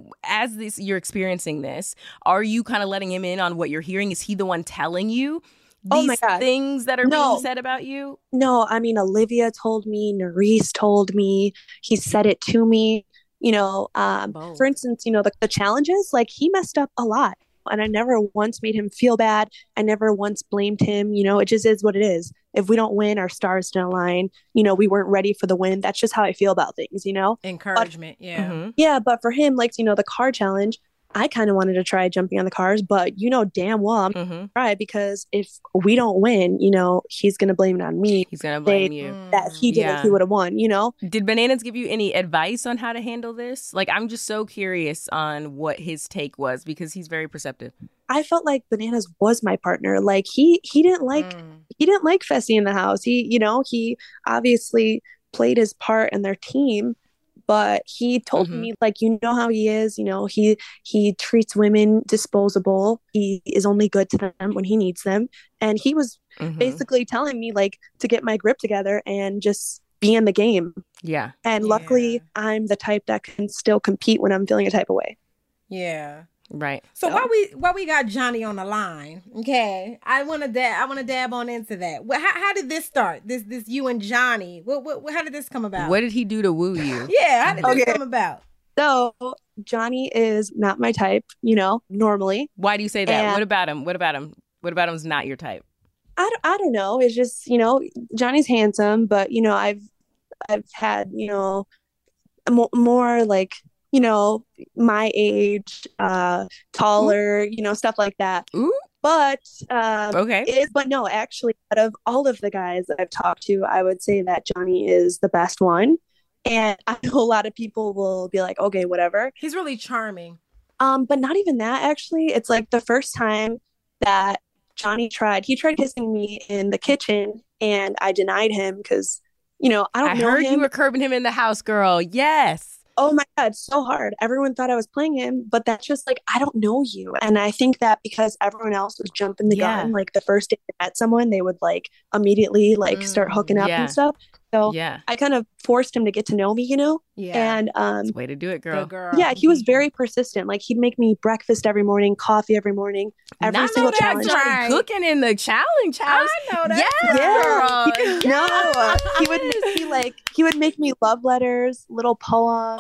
[SPEAKER 4] you're experiencing this, are you kind of letting him in on what you're hearing? Is he the one telling you these things that are being said about you?
[SPEAKER 9] No, I mean, Olivia told me, Nerys told me, he said it to me, you know, for instance, you know, the challenges, like he messed up a lot. And I never once made him feel bad. I never once blamed him. You know, it just is what it is. If we don't win, our stars don't align. You know, we weren't ready for the win. That's just how I feel about things, you know?
[SPEAKER 3] Encouragement,
[SPEAKER 9] Yeah, but for him, like, you know, the car challenge, I kind of wanted to try jumping on the cars, but you know damn well I'm going to try, because if we don't win, you know, he's going to blame it on me.
[SPEAKER 4] He's going to blame you.
[SPEAKER 9] That he did it, he would have won, you know?
[SPEAKER 4] Did Bananas give you any advice on how to handle this? Like, I'm just so curious on what his take was, because he's very perceptive.
[SPEAKER 9] I felt like Bananas was my partner. Like he didn't like Fessy in the house. He obviously played his part in their team, but he told me, like, you know how he is, you know, he treats women disposable. He is only good to them when he needs them. And he was basically telling me, like, to get my grip together and just be in the game.
[SPEAKER 4] Yeah.
[SPEAKER 9] And luckily I'm the type that can still compete when I'm feeling a type of way.
[SPEAKER 3] Yeah.
[SPEAKER 4] Right.
[SPEAKER 3] So while we got Johnny on the line, okay, I want to dab on into that. Well, how did this start? This you and Johnny. How did this come about?
[SPEAKER 4] What did he do to woo you?
[SPEAKER 3] Yeah, how did this come about?
[SPEAKER 9] So Johnny is not my type, you know, normally.
[SPEAKER 4] Why do you say that? And what about him? What about him's not your type?
[SPEAKER 9] I don't know. It's just, you know, Johnny's handsome, but, you know, I've had, you know, more like, you know, my age, taller, you know, stuff like that.
[SPEAKER 4] Ooh.
[SPEAKER 9] But
[SPEAKER 4] okay.
[SPEAKER 9] But no, actually, out of all of the guys that I've talked to, I would say that Johnny is the best one. And I know a lot of people will be like, okay, whatever.
[SPEAKER 3] He's really charming.
[SPEAKER 9] But not even that, actually. It's like the first time that Johnny tried kissing me in the kitchen, and I denied him because, you know, I don't know him.
[SPEAKER 4] I heard you were curbing him in the house, girl. Yes.
[SPEAKER 9] Oh my God, so hard. Everyone thought I was playing him, but that's just like, I don't know you. And I think that because everyone else was jumping the gun, like the first day I met someone, they would like immediately like start hooking up and stuff. So I kind of forced him to get to know me, you know?
[SPEAKER 3] Yeah.
[SPEAKER 9] And
[SPEAKER 4] that's the way to do it, girl.
[SPEAKER 9] Yeah, he was very persistent. Like he'd make me breakfast every morning, coffee every morning, every single challenge.
[SPEAKER 4] Johnny cooking in the challenge house.
[SPEAKER 3] I know that.
[SPEAKER 9] Girl. He would make me love letters, little poems.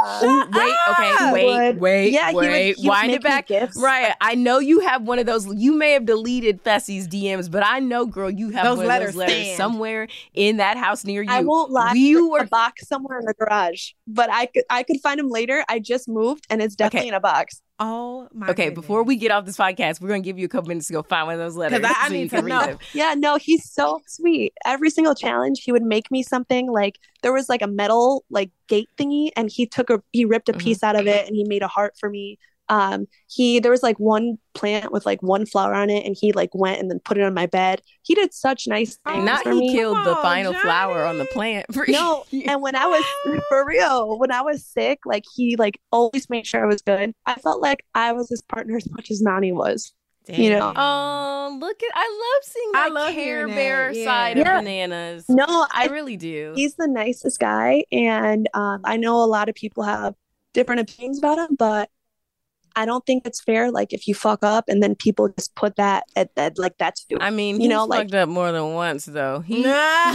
[SPEAKER 4] Wait. Wind it back. Right. I know you have one of those. You may have deleted Fessy's DMs, but I know, girl, you have those letters somewhere in that house near you.
[SPEAKER 9] I won't lie. A box somewhere in the garage, but I could find them later. I just moved, and it's definitely in a box.
[SPEAKER 3] Oh my!
[SPEAKER 4] Okay, before we get off this podcast, we're gonna give you a couple minutes to go find one of those letters.
[SPEAKER 3] Because I need to know.
[SPEAKER 9] Yeah, no, he's so sweet. Every single challenge, he would make me something. Like there was like a metal like gate thingy, and he ripped a piece out of it, and he made a heart for me. There was like one plant with like one flower on it, and he like went and then put it on my bed. He did such nice things.
[SPEAKER 4] Not
[SPEAKER 9] for me.
[SPEAKER 4] Killed the final flower on the plant.
[SPEAKER 9] No, and when I was sick, like he like always made sure I was good. I felt like I was his partner as much as Nani was.
[SPEAKER 4] Damn. You know. Oh, I love seeing that Care Bear side of Bananas.
[SPEAKER 9] No,
[SPEAKER 4] I really do.
[SPEAKER 9] He's the nicest guy, and I know a lot of people have different opinions about him, but I don't think it's fair. Like if you fuck up and then people just put that at that, like that's,
[SPEAKER 4] I mean,
[SPEAKER 9] you
[SPEAKER 4] he's
[SPEAKER 9] know, like
[SPEAKER 4] fucked up more than once though. He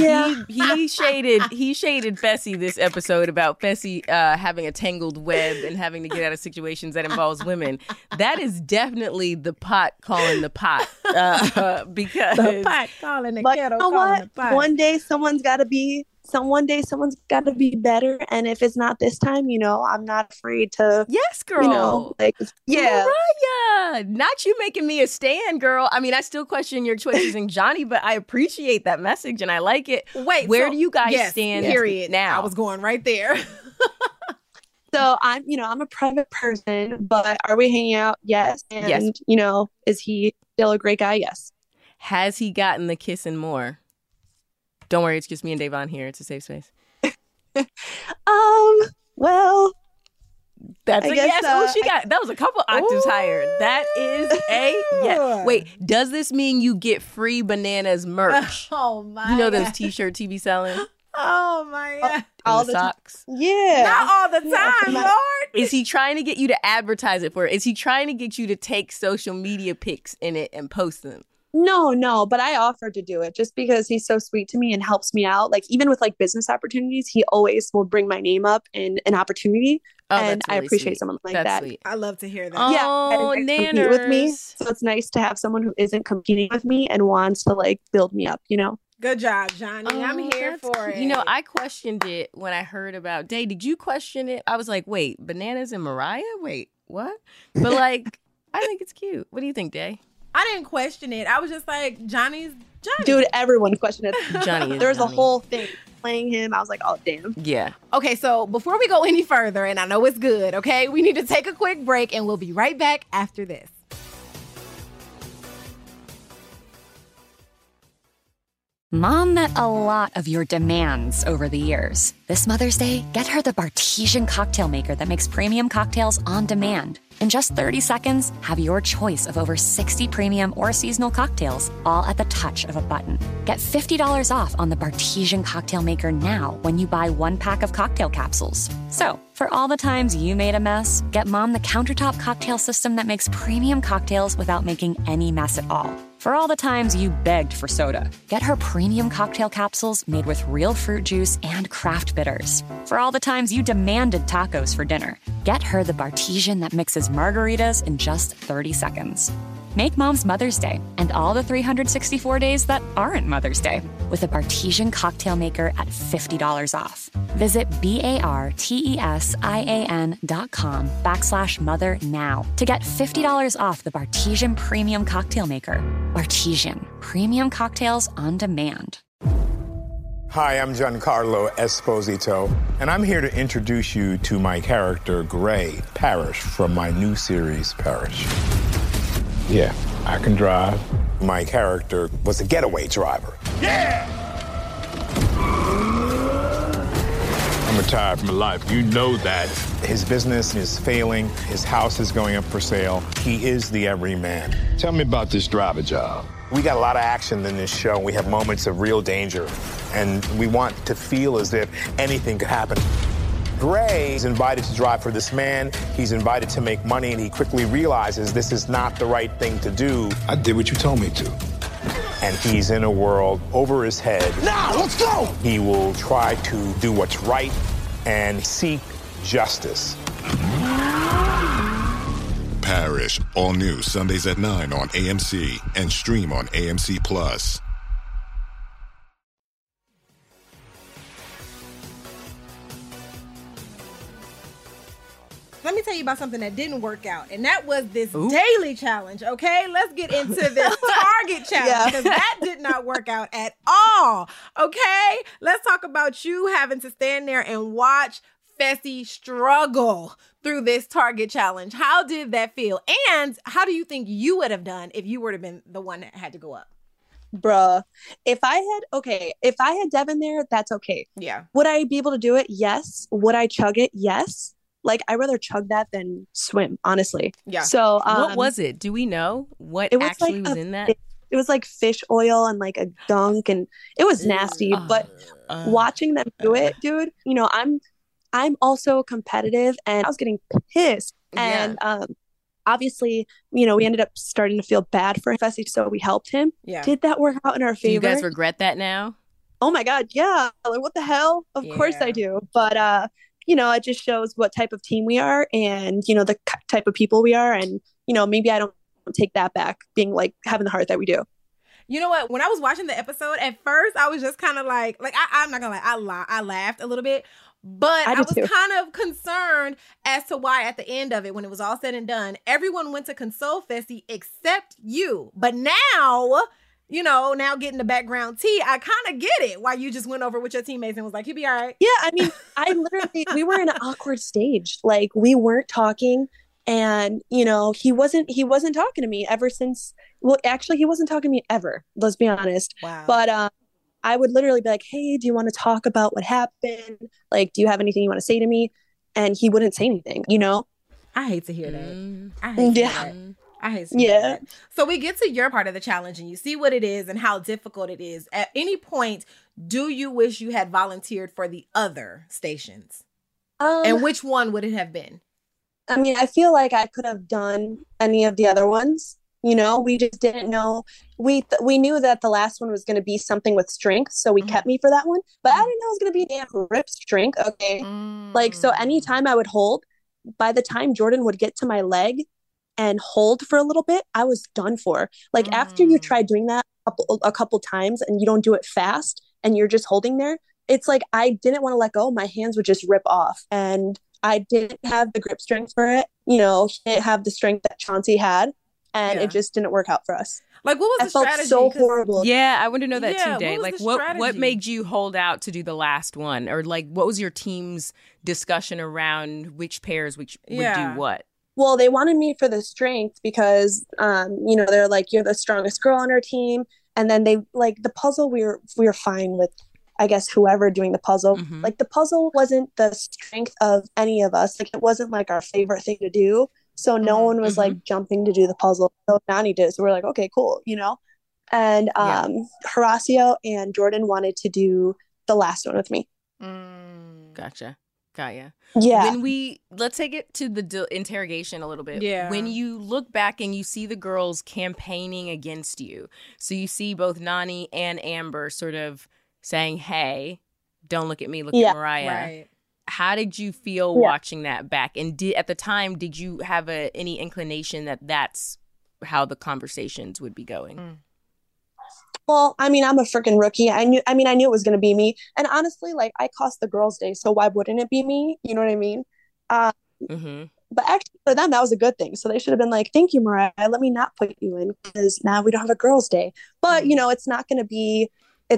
[SPEAKER 4] shaded Fessy this episode about Fessy having a tangled web and having to get out of situations that involves women. That is definitely the pot calling the pot because
[SPEAKER 3] the pot calling the kettle
[SPEAKER 9] you know
[SPEAKER 3] calling the pot.
[SPEAKER 9] One day someone's got to be better, and if it's not this time, you know, I'm not afraid to.
[SPEAKER 4] Yes, girl.
[SPEAKER 9] You know, like
[SPEAKER 4] Mariah, not you making me a stan, girl. I mean, I still question your choices in Johnny, but I appreciate that message and I like it.
[SPEAKER 3] Wait,
[SPEAKER 4] where do you guys stand?
[SPEAKER 3] Period.
[SPEAKER 4] Now
[SPEAKER 3] I was going right there.
[SPEAKER 9] So I'm a private person, but are we hanging out? Yes. And you know, is he still a great guy? Yes.
[SPEAKER 4] Has he gotten the kiss and more? Don't worry, it's just me and Davon here. It's a safe space.
[SPEAKER 9] Well,
[SPEAKER 4] that's a yes. That was a couple octaves higher. That is a yes. Wait, does this mean you get free Bananas merch?
[SPEAKER 3] Oh my!
[SPEAKER 4] You know those T-shirts he be selling?
[SPEAKER 3] Oh my God!
[SPEAKER 4] All the socks?
[SPEAKER 9] Yeah.
[SPEAKER 3] Not all the time, Lord.
[SPEAKER 4] Is he trying to get you to advertise it for it? Is he trying to get you to take social media pics in it and post them?
[SPEAKER 9] No, but I offered to do it just because he's so sweet to me and helps me out. Like even with like business opportunities, he always will bring my name up in an opportunity. And really I appreciate
[SPEAKER 4] sweet.
[SPEAKER 9] someone like
[SPEAKER 4] that's
[SPEAKER 9] that.
[SPEAKER 3] Sweet. I love to hear that.
[SPEAKER 4] Oh,
[SPEAKER 9] compete with me. So it's nice to have someone who isn't competing with me and wants to like build me up, you know?
[SPEAKER 3] Good job, Johnny. I'm here for it.
[SPEAKER 4] You know, I questioned it when I heard about Day. Did you question it? I was like, wait, Bananas and Mariah? Wait, what? But like, I think it's cute. What do you think, Day?
[SPEAKER 3] I didn't question it. I was just like, Johnny's Johnny.
[SPEAKER 9] Dude, everyone questioned it.
[SPEAKER 4] Johnny is
[SPEAKER 9] There's
[SPEAKER 4] Johnny.
[SPEAKER 9] a whole thing playing him. I was like, oh, damn.
[SPEAKER 4] Yeah.
[SPEAKER 3] Okay, so before we go any further, and I know it's good, okay, we need to take a quick break, and we'll be right back after this.
[SPEAKER 5] Mom met a lot of your demands over the years. This Mother's Day, get her the Bartesian cocktail maker that makes premium cocktails on demand. In just 30 seconds, have your choice of over 60 premium or seasonal cocktails, all at the touch of a button. Get $50 off on the Bartesian cocktail maker now when you buy 1 pack of cocktail capsules. So, for all the times you made a mess, get Mom the countertop cocktail system that makes premium cocktails without making any mess at all. For all the times you begged for soda, get her premium cocktail capsules made with real fruit juice and craft bitters. For all the times you demanded tacos for dinner, get her the Bartesian that mixes margaritas in just 30 seconds. Make Mom's Mother's Day and all the 364 days that aren't Mother's Day with a Bartesian cocktail maker at $50 off. Visit BARTESIAN.com/mother now to get $50 off the Bartesian Premium Cocktail Maker. Bartesian, premium cocktails on demand.
[SPEAKER 6] Hi, I'm Giancarlo Esposito, and I'm here to introduce you to my character, Gray Parrish, from my new series, Parrish. Yeah, I can drive. My character was a getaway driver.
[SPEAKER 7] Yeah!
[SPEAKER 6] I'm retired from life. You know that. His business is failing. His house is going up for sale. He is the everyman.
[SPEAKER 7] Tell me about this driver job.
[SPEAKER 6] We got a lot of action in this show. We have moments of real danger, and we want to feel as if anything could happen. Gray is invited to drive for this man. He's invited to make money, and he quickly realizes this is not the right thing to do.
[SPEAKER 7] I did what you told me to.
[SPEAKER 6] And he's in a world over his head.
[SPEAKER 7] Now, let's go!
[SPEAKER 6] He will try to do what's right and seek justice.
[SPEAKER 8] Parrish, all new Sundays at 9 on AMC and stream on AMC Plus.
[SPEAKER 3] Let me tell you about something that didn't work out, and that was this daily challenge, okay? Let's get into this Target challenge, because that did not work out at all, okay? Let's talk about you having to stand there and watch Fessy struggle through this Target challenge. How did that feel? And how do you think you would have done if you would have been the one that had to go up?
[SPEAKER 9] Bruh, if I had Devin there, that's okay.
[SPEAKER 3] Yeah.
[SPEAKER 9] Would I be able to do it? Yes. Would I chug it? Yes. Like, I'd rather chug that than swim, honestly.
[SPEAKER 3] Yeah.
[SPEAKER 9] So,
[SPEAKER 4] what was it? Do we know what
[SPEAKER 9] it was
[SPEAKER 4] actually
[SPEAKER 9] like
[SPEAKER 4] was in that?
[SPEAKER 9] It was like fish oil and like a dunk, and it was nasty. But watching them do it, dude, you know, I'm also competitive, and I was getting pissed. And obviously, we ended up starting to feel bad for Fessy, so we helped him.
[SPEAKER 3] Yeah.
[SPEAKER 9] Did that work out in our favor?
[SPEAKER 4] Do you guys regret that now?
[SPEAKER 9] Oh my God, yeah. Like, what the hell? Of course I do. But, it just shows what type of team we are and, the type of people we are. And, maybe I don't take that back, being like having the heart that we do.
[SPEAKER 3] You know what? When I was watching the episode, at first I was just kind of like I'm not gonna lie, I laughed a little bit, but I was kind of concerned as to why at the end of it, when it was all said and done, everyone went to console Fessy except you. But now, now getting the background tea, I kind of get it why you just went over with your teammates and was like, he'll be all right.
[SPEAKER 9] Yeah, I mean, we were in an awkward stage. Like, we weren't talking. And, he wasn't talking to me ever since. Well, actually, he wasn't talking to me ever. Let's be honest.
[SPEAKER 3] Wow.
[SPEAKER 9] But I would literally be like, hey, do you want to talk about what happened? Like, do you have anything you want to say to me? And he wouldn't say anything,
[SPEAKER 3] I hate to hear that. I hate to hear that. So we get to your part of the challenge and you see what it is and how difficult it is. At any point, do you wish you had volunteered for the other stations? And which one would it have been?
[SPEAKER 9] I mean, I feel like I could have done any of the other ones. We just didn't know. We knew that the last one was going to be something with strength, so we kept me for that one. But I didn't know it was going to be damn grip strength. Okay, like, so anytime I would hold, by the time Jordan would get to my leg and hold for a little bit, I was done for. Like, after you try doing that a couple times and you don't do it fast and you're just holding there, it's like I didn't want to let go. My hands would just rip off, and I didn't have the grip strength for it. He didn't have the strength that Chauncey had. And it just didn't work out for us.
[SPEAKER 3] Like, what was the strategy?
[SPEAKER 9] I felt so horrible.
[SPEAKER 4] Yeah, I want to know that too, Day. Like, what made you hold out to do the last one? Or, like, what was your team's discussion around which pairs would do what?
[SPEAKER 9] Well, they wanted me for the strength because, they're like, you're the strongest girl on our team. And then they, like, the puzzle, we were fine with, I guess, whoever doing the puzzle. Mm-hmm. Like, the puzzle wasn't the strength of any of us. Like, it wasn't, like, our favorite thing to do. So no one was like jumping to do the puzzle. So Nany did. So we're like, okay, cool, And Horacio and Jordan wanted to do the last one with me.
[SPEAKER 4] Gotcha. Got ya.
[SPEAKER 9] Yeah.
[SPEAKER 4] Let's take it to the interrogation a little bit.
[SPEAKER 3] Yeah.
[SPEAKER 4] When you look back and you see the girls campaigning against you, so you see both Nany and Amber sort of saying, hey, don't look at me, look at Mariah. Right. How did you feel watching that back? And at the time, did you have any inclination that that's how the conversations would be going?
[SPEAKER 9] Well, I mean, I'm a freaking rookie. I knew it was going to be me. And honestly, like, I cost the girls' day, so why wouldn't it be me? You know what I mean? But actually, for them, that was a good thing. So they should have been like, thank you, Mariah. Let me not put you in because now we don't have a girls' day. But, it's not going to be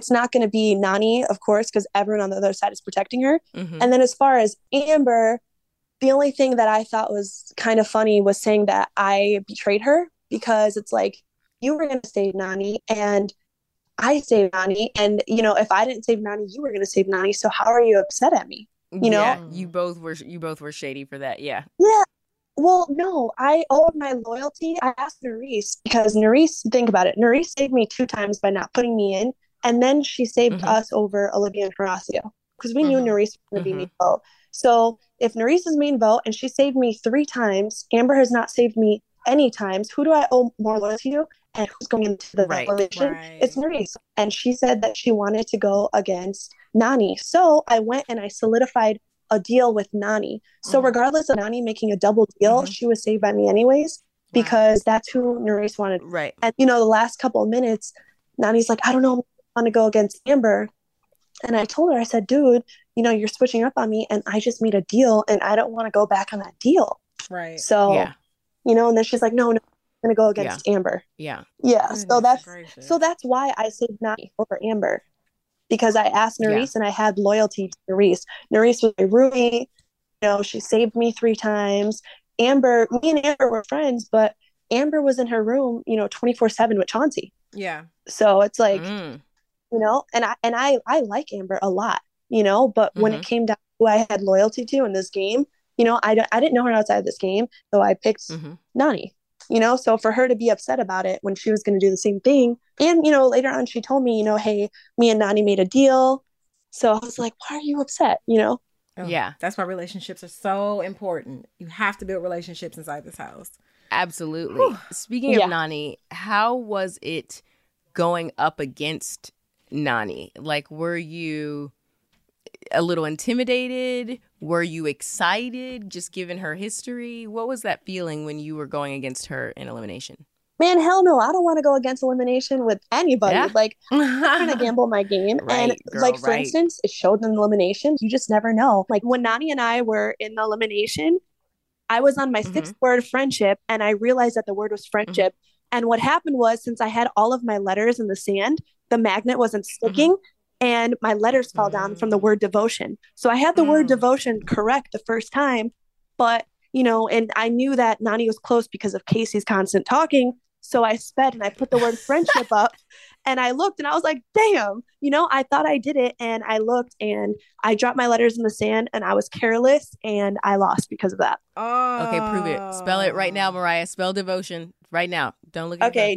[SPEAKER 9] Nany, of course, because everyone on the other side is protecting her. And then as far as Amber, the only thing that I thought was kind of funny was saying that I betrayed her, because it's like, you were going to save Nany and I saved Nany. And, if I didn't save Nany, you were going to save Nany. So how are you upset at me?
[SPEAKER 4] Yeah, you both were shady for that. Yeah.
[SPEAKER 9] Yeah. Well, no, I owed my loyalty. I asked Nerys because think about it. Nerys saved me 2 times by not putting me in. And then she saved us over Olivia and Horacio because we knew Nerys was going to be main vote. So if Nerys is main vote and she saved me 3 times, Amber has not saved me any times. Who do I owe more loyalty to? And who's going into the elevation? It's Nerys. And she said that she wanted to go against Nany. So I went and I solidified a deal with Nany. So regardless of Nany making a double deal, she was saved by me anyways, because that's who Nerys wanted.
[SPEAKER 4] Right.
[SPEAKER 9] And, the last couple of minutes, Nany's like, I don't know, want to go against Amber. And I told her, I said, dude, you're switching up on me and I just made a deal and I don't want to go back on that deal.
[SPEAKER 3] Right.
[SPEAKER 9] So, and then she's like, no, I'm going to go against Amber.
[SPEAKER 4] Yeah.
[SPEAKER 9] Yeah. So that's why I saved Nany over Amber, because I asked Nerys and I had loyalty to Nerys. Nerys was my roomie. She saved me 3 times. Me and Amber were friends, but Amber was in her room, 24/7 with Chauncey.
[SPEAKER 3] Yeah.
[SPEAKER 9] So it's like, and I like Amber a lot, but when it came down to who I had loyalty to in this game, I didn't know her outside of this game. So I picked Nany, so for her to be upset about it when she was going to do the same thing. And, later on she told me, hey, me and Nany made a deal. So I was like, why are you upset?
[SPEAKER 4] Yeah.
[SPEAKER 3] That's why relationships are so important. You have to build relationships inside this house.
[SPEAKER 4] Absolutely. Whew. Speaking of Nany, how was it going up against Nany? Like, were you a little intimidated? Were you excited just given her history? What was that feeling when you were going against her in elimination?
[SPEAKER 9] Man, hell no. I don't want to go against elimination with anybody.
[SPEAKER 4] Yeah.
[SPEAKER 9] Like, I'm trying to gamble my game.
[SPEAKER 4] Right,
[SPEAKER 9] and
[SPEAKER 4] girl,
[SPEAKER 9] like, for instance, it showed in elimination. You just never know. Like, when Nany and I were in the elimination, I was on my sixth word, friendship, and I realized that the word was friendship. And what happened was, since I had all of my letters in the sand, the magnet wasn't sticking, and my letters fell down from the word devotion. So I had the word devotion correct the first time, but, you know, and I knew that Nany was close because of Casey's constant talking. So I sped and I put the word friendship up, and I looked and I was like, damn, you know, I thought I did it. And I looked and I dropped my letters in the sand and I was careless and I lost because of that.
[SPEAKER 3] Oh.
[SPEAKER 4] Okay, prove it. Spell it right now, Mariah. Spell devotion right now. Don't look at
[SPEAKER 9] Okay,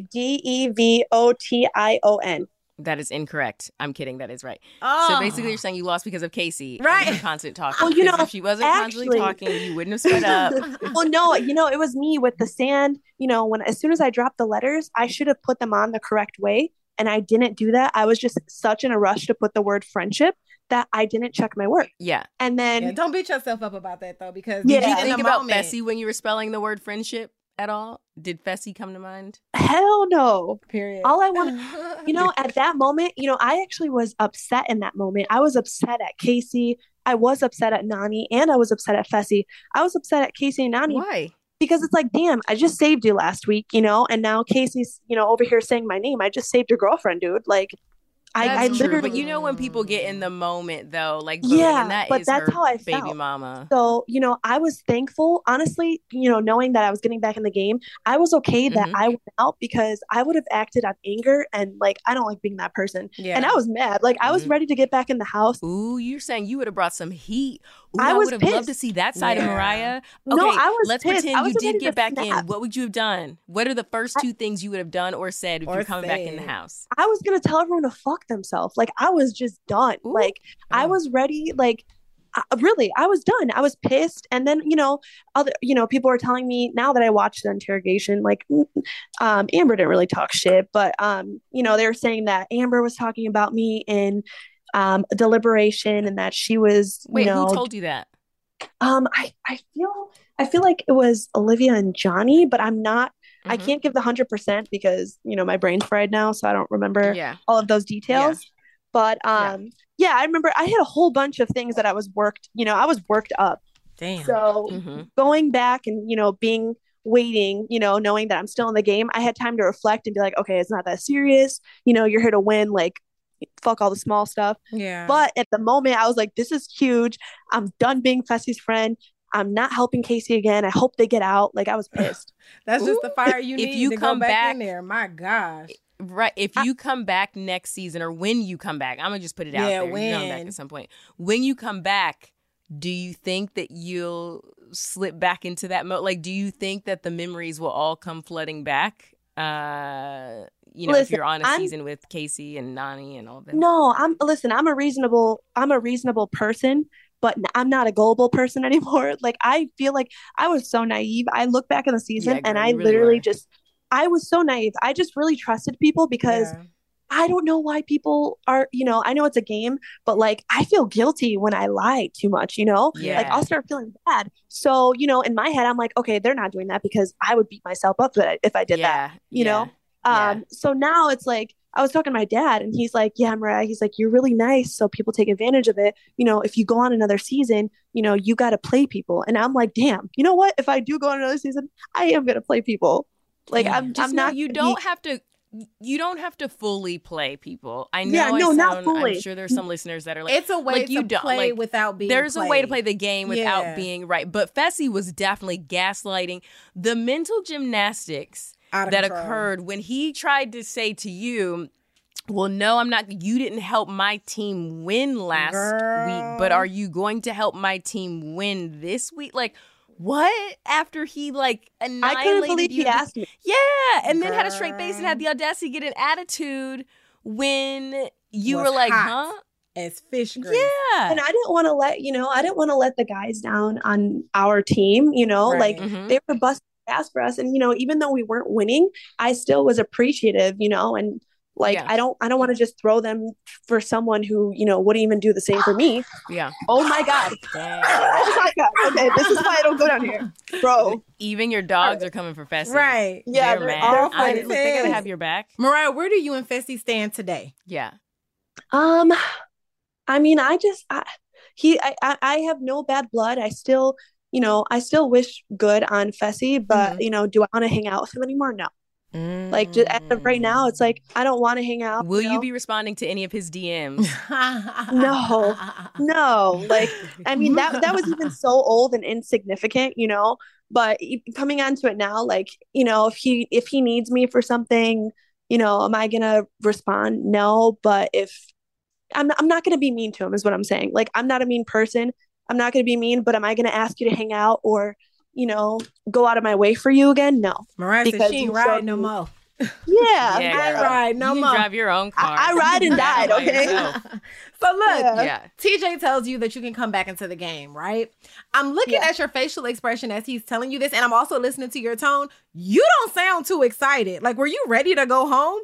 [SPEAKER 9] Devotion.
[SPEAKER 4] That is incorrect. I'm kidding. That is right.
[SPEAKER 3] Oh.
[SPEAKER 4] So basically you're saying you lost because of Casey.
[SPEAKER 3] Right.
[SPEAKER 4] And her constant talking.
[SPEAKER 9] Well, you know,
[SPEAKER 4] if she wasn't constantly talking, you wouldn't have sped up.
[SPEAKER 9] Well, no, you know, it was me with the sand. You know, as soon as I dropped the letters, I should have put them on the correct way. And I didn't do that. I was just such in a rush to put the word friendship that I didn't check my work.
[SPEAKER 4] Yeah.
[SPEAKER 9] And then
[SPEAKER 3] don't beat yourself up about that, though, because
[SPEAKER 4] did you think about Fessy when you were spelling the word friendship at all? Did Fessy come to mind?
[SPEAKER 9] Hell no.
[SPEAKER 3] Period.
[SPEAKER 9] All I want, you know, at that moment, you know, I actually was upset in that moment. I was upset at Casey. I was upset at Nany, and I was upset at Fessy. I was upset at Casey and Nany.
[SPEAKER 4] Why?
[SPEAKER 9] Because it's like, damn, I just saved you last week, you know, and now Casey's, you know, over here saying my name. I just saved your girlfriend, dude. Like, I
[SPEAKER 4] literally. But you know, when people get in the moment, though, like, boom,
[SPEAKER 9] yeah,
[SPEAKER 4] and that
[SPEAKER 9] but
[SPEAKER 4] is
[SPEAKER 9] that's
[SPEAKER 4] her
[SPEAKER 9] how I
[SPEAKER 4] baby
[SPEAKER 9] felt.
[SPEAKER 4] mama.
[SPEAKER 9] So, you know, I was thankful, honestly, you know, knowing that I was getting back in the game. I was okay that I went out because I would have acted on anger, and like, I don't like being that person. Yeah. And I was mad. Like, I was ready to get back in the house.
[SPEAKER 4] Ooh, you're saying you would have brought some heat. Ooh,
[SPEAKER 9] I
[SPEAKER 4] would have
[SPEAKER 9] pissed.
[SPEAKER 4] loved to see that side of Mariah. Okay,
[SPEAKER 9] No, I was
[SPEAKER 4] let's
[SPEAKER 9] pissed.
[SPEAKER 4] pretend you did get back
[SPEAKER 9] snap.
[SPEAKER 4] in. What would you have done? What are the first two things you would have done or said if you're coming back in the house?
[SPEAKER 9] I was going to tell everyone to fuck themselves. Like, I was just done. Ooh. Like, I was ready. Like, really, I was done. I was pissed. And then, you know, people were telling me now that I watched the interrogation, like, Amber didn't really talk shit, but, you know, they were saying that Amber was talking about me in deliberation and that she was,
[SPEAKER 4] Wait,
[SPEAKER 9] you know,
[SPEAKER 4] who told you that?
[SPEAKER 9] I feel like it was Olivia and Johnny, but I'm not, I can't give the 100% because, you know, my brain's fried now. So I don't remember all of those details. Yeah. But, I remember I had a whole bunch of things that I was worked up.
[SPEAKER 3] Damn.
[SPEAKER 9] So going back and, you know, waiting, you know, knowing that I'm still in the game, I had time to reflect and be like, okay, it's not that serious. You know, you're here to win. Like, fuck all the small stuff.
[SPEAKER 3] Yeah.
[SPEAKER 9] But at the moment, I was like, this is huge. I'm done being Fessy's friend. I'm not helping Casey again. I hope they get out. Like, I was pissed.
[SPEAKER 3] That's just the fire you need to come back in there. My gosh.
[SPEAKER 4] Right. If you come back next season, or when you come back, I'm going to just put it out there.
[SPEAKER 3] When.
[SPEAKER 4] You're coming back at some point. When you come back, do you think that you'll slip back into that mode? Like, do you think that the memories will all come flooding back? You know, listen, if you're on a season with Casey and Nany and all that.
[SPEAKER 9] No, I'm a reasonable person, but I'm not a gullible person anymore. Like, I feel like I was so naive. I look back in the season and I literally I was so naive. I just really trusted people because I don't know why people are, you know, I know it's a game, but like, I feel guilty when I lie too much, you know, like I'll start feeling bad. So, you know, in my head, I'm like, okay, they're not doing that because I would beat myself up if I did that, you know? So now it's like, I was talking to my dad and he's like, yeah, Mariah, he's like, you're really nice. So people take advantage of it. You know, if you go on another season, you know, you got to play people. And I'm like, damn, you know what? If I do go on another season, I am going to play people. Like, I'm not.
[SPEAKER 4] You don't have to fully play people. I know.
[SPEAKER 9] Not fully.
[SPEAKER 4] I'm sure there's some listeners that are like,
[SPEAKER 3] it's a way to play without being.
[SPEAKER 4] There's a way to play the game without being right. But Fessy was definitely gaslighting. The mental gymnastics that occurred when he tried to say to you, well, no, I'm not. You didn't help my team win last week, but are you going to help my team win this week? Like, what? After he like annihilated
[SPEAKER 9] I couldn't believe he asked me.
[SPEAKER 4] Yeah, and then had a straight face and had the audacity to get an attitude when you were like, huh?
[SPEAKER 3] as fish grease.
[SPEAKER 4] Yeah.
[SPEAKER 9] And I didn't want to let the guys down on our team,
[SPEAKER 3] Right.
[SPEAKER 9] they were busting ass for us. And, even though we weren't winning, I still was appreciative, and I don't want to just throw them for someone who, wouldn't even do the same for me.
[SPEAKER 4] Yeah.
[SPEAKER 9] Oh my God. Oh my God. Okay. This is why I don't go down here, bro.
[SPEAKER 4] Even your dogs are coming for Fessy.
[SPEAKER 3] Right.
[SPEAKER 9] Yeah.
[SPEAKER 4] They're mad.
[SPEAKER 3] all
[SPEAKER 4] Look, they gotta have your back.
[SPEAKER 3] Mariah, where do you and Fessy stand today?
[SPEAKER 4] Yeah.
[SPEAKER 9] I mean, I have no bad blood. I still wish good on Fessy, but do I want to hang out with him anymore? No. Like, just as of right now, it's like I don't want to hang out.
[SPEAKER 4] Will you be responding to any of his DMs?
[SPEAKER 9] No. Like, I mean, that was even so old and insignificant, but coming onto it now, like, if he needs me for something, am I gonna respond? No. But if I'm not gonna be mean to him is what I'm saying. Like, I'm not a mean person. I'm not gonna be mean, but am I gonna ask you to hang out or go out of my way for you again? No.
[SPEAKER 3] Mariah said she ain't riding no more.
[SPEAKER 9] Yeah.
[SPEAKER 3] I ain't ride no
[SPEAKER 4] you
[SPEAKER 3] more.
[SPEAKER 4] Can drive your own car.
[SPEAKER 9] I ride and died, okay?
[SPEAKER 3] So look, TJ tells you that you can come back into the game, right? I'm looking at your facial expression as he's telling you this, and I'm also listening to your tone. You don't sound too excited. Like, were you ready to go home?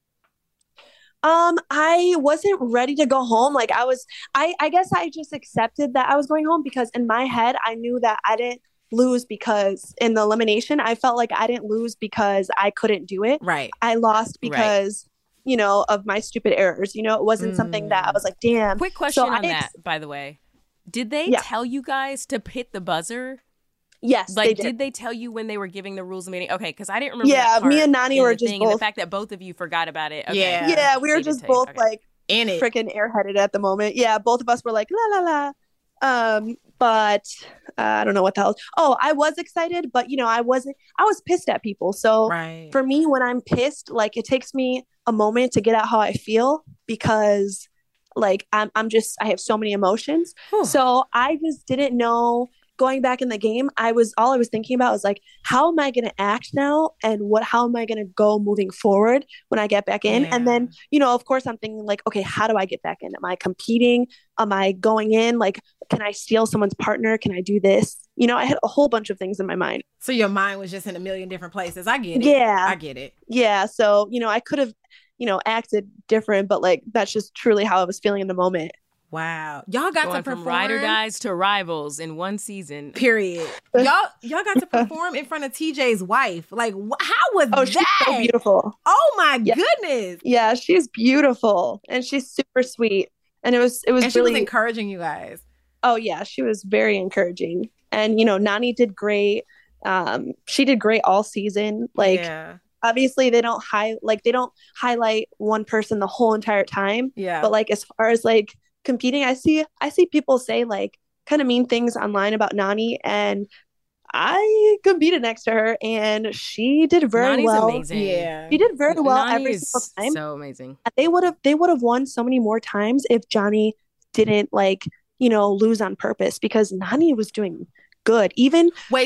[SPEAKER 9] I wasn't ready to go home. Like, I guess I just accepted that I was going home because in my head, I knew that I didn't lose because in the elimination, I felt like I didn't lose because I couldn't do it.
[SPEAKER 3] Right.
[SPEAKER 9] I lost because, of my stupid errors. It wasn't something that I was like, damn.
[SPEAKER 4] Quick question on that, by the way. Did they tell you guys to hit the buzzer?
[SPEAKER 9] Yes,
[SPEAKER 4] like,
[SPEAKER 9] they did.
[SPEAKER 4] Did they tell you when they were giving the rules of meeting? Okay, because I didn't remember.
[SPEAKER 9] Yeah,
[SPEAKER 4] that part
[SPEAKER 9] me and Nani were just both.
[SPEAKER 4] The fact that both of you forgot about it. Okay.
[SPEAKER 9] Yeah, we were just both like
[SPEAKER 3] in it,
[SPEAKER 9] freaking airheaded at the moment. Yeah, both of us were like la la la. But I don't know what the hell. Oh, I was excited, but I wasn't. I was pissed at people. So for me, when I'm pissed, like it takes me a moment to get out how I feel because like I have so many emotions. So I just didn't know. Going back in the game, all I was thinking about was like, how am I going to act now? And how am I going to go moving forward when I get back in? Yeah. And then, of course I'm thinking like, okay, how do I get back in? Am I competing? Am I going in? Like, can I steal someone's partner? Can I do this? I had a whole bunch of things in my mind.
[SPEAKER 3] So your mind was just in a million different places. I get it.
[SPEAKER 9] Yeah.
[SPEAKER 3] I get it.
[SPEAKER 9] Yeah. So, I could have, acted different, but like, that's just truly how I was feeling in the moment.
[SPEAKER 3] Wow. Y'all got to perform.
[SPEAKER 4] From Ride or Dies to Rivals in one season.
[SPEAKER 3] Period. Y'all got to perform in front of TJ's wife. Like, how was that?
[SPEAKER 9] She's so beautiful.
[SPEAKER 3] Oh my goodness.
[SPEAKER 9] Yeah, she's beautiful. And she's super sweet. And it was
[SPEAKER 3] and
[SPEAKER 9] really...
[SPEAKER 3] she was encouraging you guys.
[SPEAKER 9] Oh yeah, she was very encouraging. And, Nani did great. She did great all season. Like, obviously they don't highlight one person the whole entire time.
[SPEAKER 3] Yeah.
[SPEAKER 9] But like, as far as like, competing, I see people say like kind of mean things online about Nani, and I competed next to her and she did very
[SPEAKER 4] Nani's
[SPEAKER 9] well.
[SPEAKER 4] Amazing.
[SPEAKER 9] Yeah, she did very well
[SPEAKER 4] Nani
[SPEAKER 9] every single time.
[SPEAKER 4] So amazing.
[SPEAKER 9] They would have won so many more times if Johnny didn't lose on purpose, because Nani was doing good. Say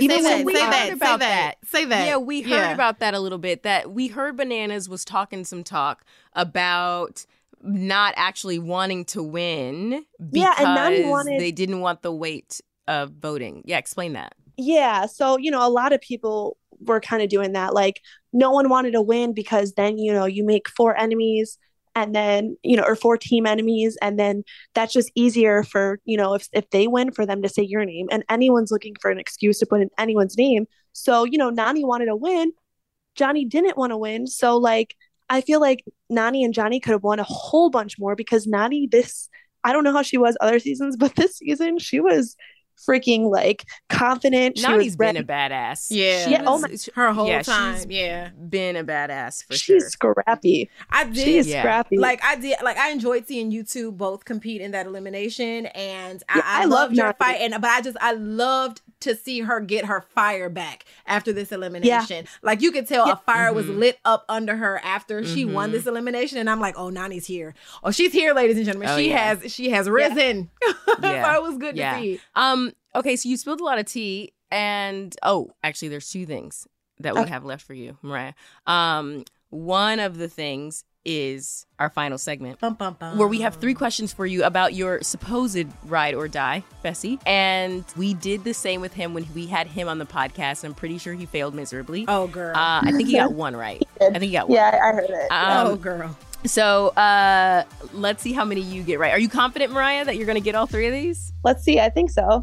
[SPEAKER 3] that.
[SPEAKER 4] Yeah, we heard about that a little bit. That we heard Bananas was talking some talk about not actually wanting to win because they didn't want the weight of voting. Yeah, explain that.
[SPEAKER 9] Yeah, so a lot of people were kind of doing that. Like, no one wanted to win because then you make 4 enemies and then or 4 team enemies, and then that's just easier for if they win, for them to say your name, and anyone's looking for an excuse to put in anyone's name. So Nani wanted to win, Johnny didn't want to win, so like I feel like Nani and Johnny could have won a whole bunch more, because Nani, I don't know how she was other seasons, but this season she was freaking like confident.
[SPEAKER 4] Nani's been a badass.
[SPEAKER 3] Yeah. Her whole time.
[SPEAKER 4] She's been a badass for
[SPEAKER 9] sure.
[SPEAKER 4] She's
[SPEAKER 9] scrappy.
[SPEAKER 3] I did.
[SPEAKER 9] She's scrappy.
[SPEAKER 3] I enjoyed seeing you two both compete in that elimination, and I loved your fight. But I loved to see her get her fire back after this elimination. Yeah. Like, you could tell a fire was lit up under her after she won this elimination, and I'm like, oh, Nani's here. Oh, she's here, ladies and gentlemen. She has risen. So it was good to see.
[SPEAKER 4] Okay, so you spilled a lot of tea, and actually there's 2 things that we have left for you, Mariah. One of the things is our final segment,
[SPEAKER 3] Bum, bum, bum.
[SPEAKER 4] where we have 3 questions for you about your supposed ride or die, Fessy. And we did the same with him when we had him on the podcast. I'm pretty sure he failed miserably.
[SPEAKER 3] Oh, girl.
[SPEAKER 4] I think he got 1 right. I think he got 1.
[SPEAKER 9] Yeah, I heard it.
[SPEAKER 3] Oh, girl.
[SPEAKER 4] So let's see how many you get right. Are you confident, Mariah, that you're going to get all 3 of these?
[SPEAKER 9] Let's see. I think so.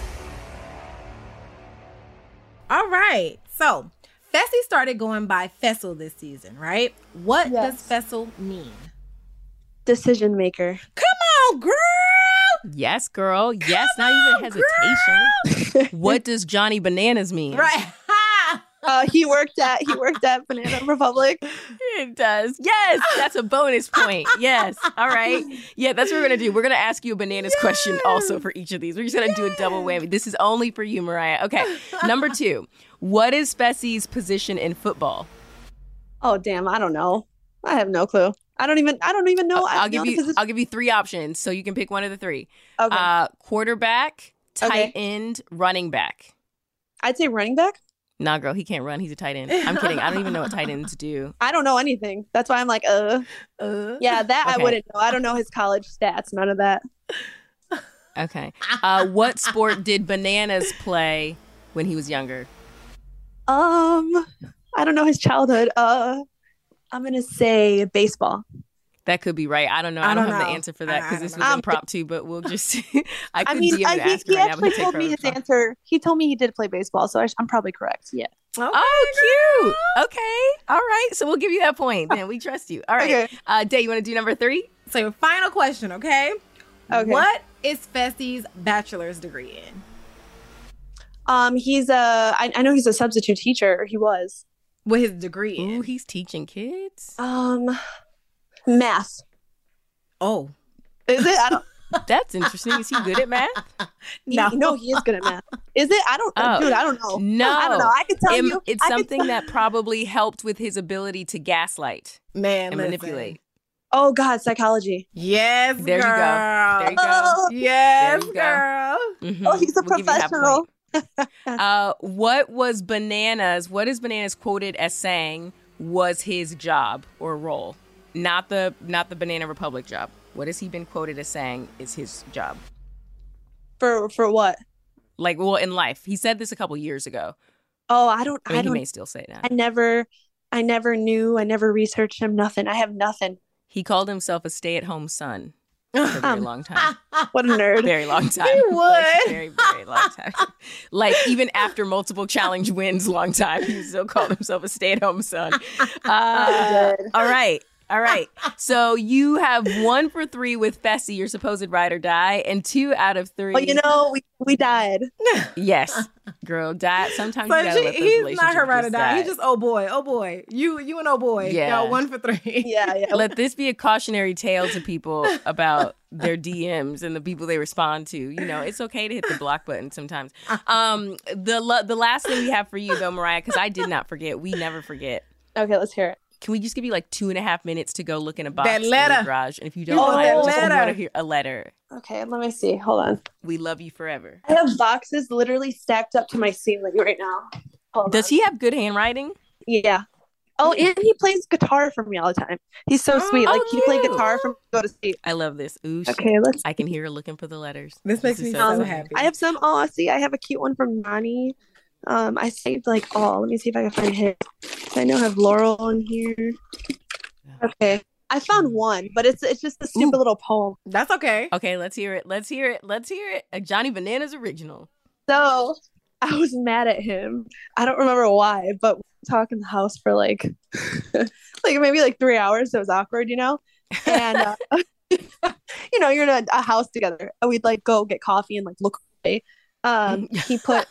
[SPEAKER 3] All right. So, Fessy started going by Fessel this season, right? What does Fessel mean?
[SPEAKER 9] Decision maker.
[SPEAKER 3] Come on, girl.
[SPEAKER 4] Yes, girl. Yes, not even hesitation. What does Johnny Bananas mean?
[SPEAKER 3] Right.
[SPEAKER 9] He worked at Banana Republic.
[SPEAKER 4] It does. Yes, that's a bonus point. Yes. All right. Yeah, that's what we're going to do. We're going to ask you a bananas question also for each of these. We're just going to do a double whammy. This is only for you, Mariah. Okay. Number 2. What is Fessy's position in football?
[SPEAKER 9] Oh, damn. I don't know. I have no clue. I don't even know.
[SPEAKER 4] I'll give you 3 options so you can pick one of the 3.
[SPEAKER 9] Okay.
[SPEAKER 4] Quarterback, tight end, running back.
[SPEAKER 9] I'd say running back.
[SPEAKER 4] Nah, girl, he can't run. He's a tight end. I'm kidding. I don't even know what tight ends do.
[SPEAKER 9] I don't know anything. That's why I'm like, Yeah, that
[SPEAKER 4] Okay.
[SPEAKER 9] I wouldn't know. I don't know his college stats. None of that.
[SPEAKER 4] Okay. What sport did Bananas play when he was younger?
[SPEAKER 9] I don't know his childhood. I'm gonna say baseball.
[SPEAKER 4] That could be right. I don't know. I don't have the answer for that because this was impromptu, but we'll just I could DM and ask her right now.
[SPEAKER 9] He actually told me his answer. He told me he did play baseball, so I'm probably correct. Yeah.
[SPEAKER 3] Okay,
[SPEAKER 4] oh, cute. Okay. All right. So we'll give you that point. Then we trust you. All right.
[SPEAKER 9] Okay.
[SPEAKER 4] Day, you want to do number 3?
[SPEAKER 3] So your final question, okay?
[SPEAKER 9] Okay.
[SPEAKER 3] What is Fessy's bachelor's degree in?
[SPEAKER 9] He's I know he's a substitute teacher. He was.
[SPEAKER 3] What his degree in?
[SPEAKER 4] Ooh, he's teaching kids.
[SPEAKER 9] Math.
[SPEAKER 3] Oh.
[SPEAKER 9] Is it? I don't.
[SPEAKER 4] That's interesting. Is he good at math?
[SPEAKER 9] No, he is good at math. Is it? I don't. Dude, I don't know.
[SPEAKER 4] No,
[SPEAKER 9] I don't know. I can tell you.
[SPEAKER 4] It's something that probably helped with his ability to gaslight and manipulate.
[SPEAKER 9] Oh God, psychology.
[SPEAKER 3] Yes,
[SPEAKER 4] there
[SPEAKER 3] girl.
[SPEAKER 4] You go. There you go.
[SPEAKER 3] Yes,
[SPEAKER 4] there you
[SPEAKER 3] girl.
[SPEAKER 4] Mm-hmm.
[SPEAKER 9] Oh, he's a professional.
[SPEAKER 4] What is Bananas quoted as saying was his job or role? Not the Banana Republic job. What has he been quoted as saying is his job?
[SPEAKER 9] For what?
[SPEAKER 4] Like, well, in life. He said this a couple years ago.
[SPEAKER 9] Oh, I don't.
[SPEAKER 4] He may still say that.
[SPEAKER 9] I never knew. I never researched him. Nothing. I have nothing.
[SPEAKER 4] He called himself a stay-at-home son for a very long time.
[SPEAKER 9] What a nerd.
[SPEAKER 4] Very long time.
[SPEAKER 3] He would.
[SPEAKER 4] Like, very, very long time. Like, even after multiple challenge wins, long time, he still called himself a stay-at-home son. All right. So you have 1 for 3 with Fessy, your supposed ride or die, and 2 out of 3.
[SPEAKER 9] Well, we died.
[SPEAKER 4] Yes, girl, die. Sometimes
[SPEAKER 3] So
[SPEAKER 4] you gotta let those relationships
[SPEAKER 3] he's not her ride or die.
[SPEAKER 4] die.
[SPEAKER 3] He's just oh boy. You and oh boy.
[SPEAKER 4] Yeah.
[SPEAKER 3] Y'all 1 for 3.
[SPEAKER 9] Yeah.
[SPEAKER 4] Let this be a cautionary tale to people about their DMs and the people they respond to. You know, it's okay to hit the block button sometimes. The last thing we have for you, though, Mariah, because I did not forget. We never forget.
[SPEAKER 9] Okay, let's hear it.
[SPEAKER 4] Can we just give you like 2.5 minutes to go look in a box
[SPEAKER 3] That
[SPEAKER 4] in
[SPEAKER 3] letter.
[SPEAKER 4] the garage? And if you don't
[SPEAKER 3] Oh,
[SPEAKER 4] find
[SPEAKER 3] that
[SPEAKER 4] it, just
[SPEAKER 3] letter.
[SPEAKER 4] want to hear a letter.
[SPEAKER 9] Okay, let me see. Hold on.
[SPEAKER 4] We love you forever.
[SPEAKER 9] I have boxes literally stacked up to my ceiling right now.
[SPEAKER 4] Does he have good handwriting?
[SPEAKER 9] Yeah. Oh, and he plays guitar for me all the time. He's so sweet. Like he played guitar for me to go to sleep.
[SPEAKER 4] I love this. Ooh,
[SPEAKER 9] Okay, let's.
[SPEAKER 4] I can hear her looking for the letters.
[SPEAKER 3] This makes me
[SPEAKER 4] is
[SPEAKER 3] so
[SPEAKER 4] funny.
[SPEAKER 3] happy.
[SPEAKER 9] I have some. Oh, see, I have a cute one from Nani. I saved like all. Let me see if I can find his. I know I have Laurel in here. Okay, I found one, but it's just a stupid little poem.
[SPEAKER 3] That's okay.
[SPEAKER 4] Okay, let's hear it. A Johnny Bananas original.
[SPEAKER 9] So I was mad at him. I don't remember why, but we talked in the house for like maybe like 3 hours. It was awkward, you know. And you know, you're in a house together. We'd like go get coffee and like look away. He put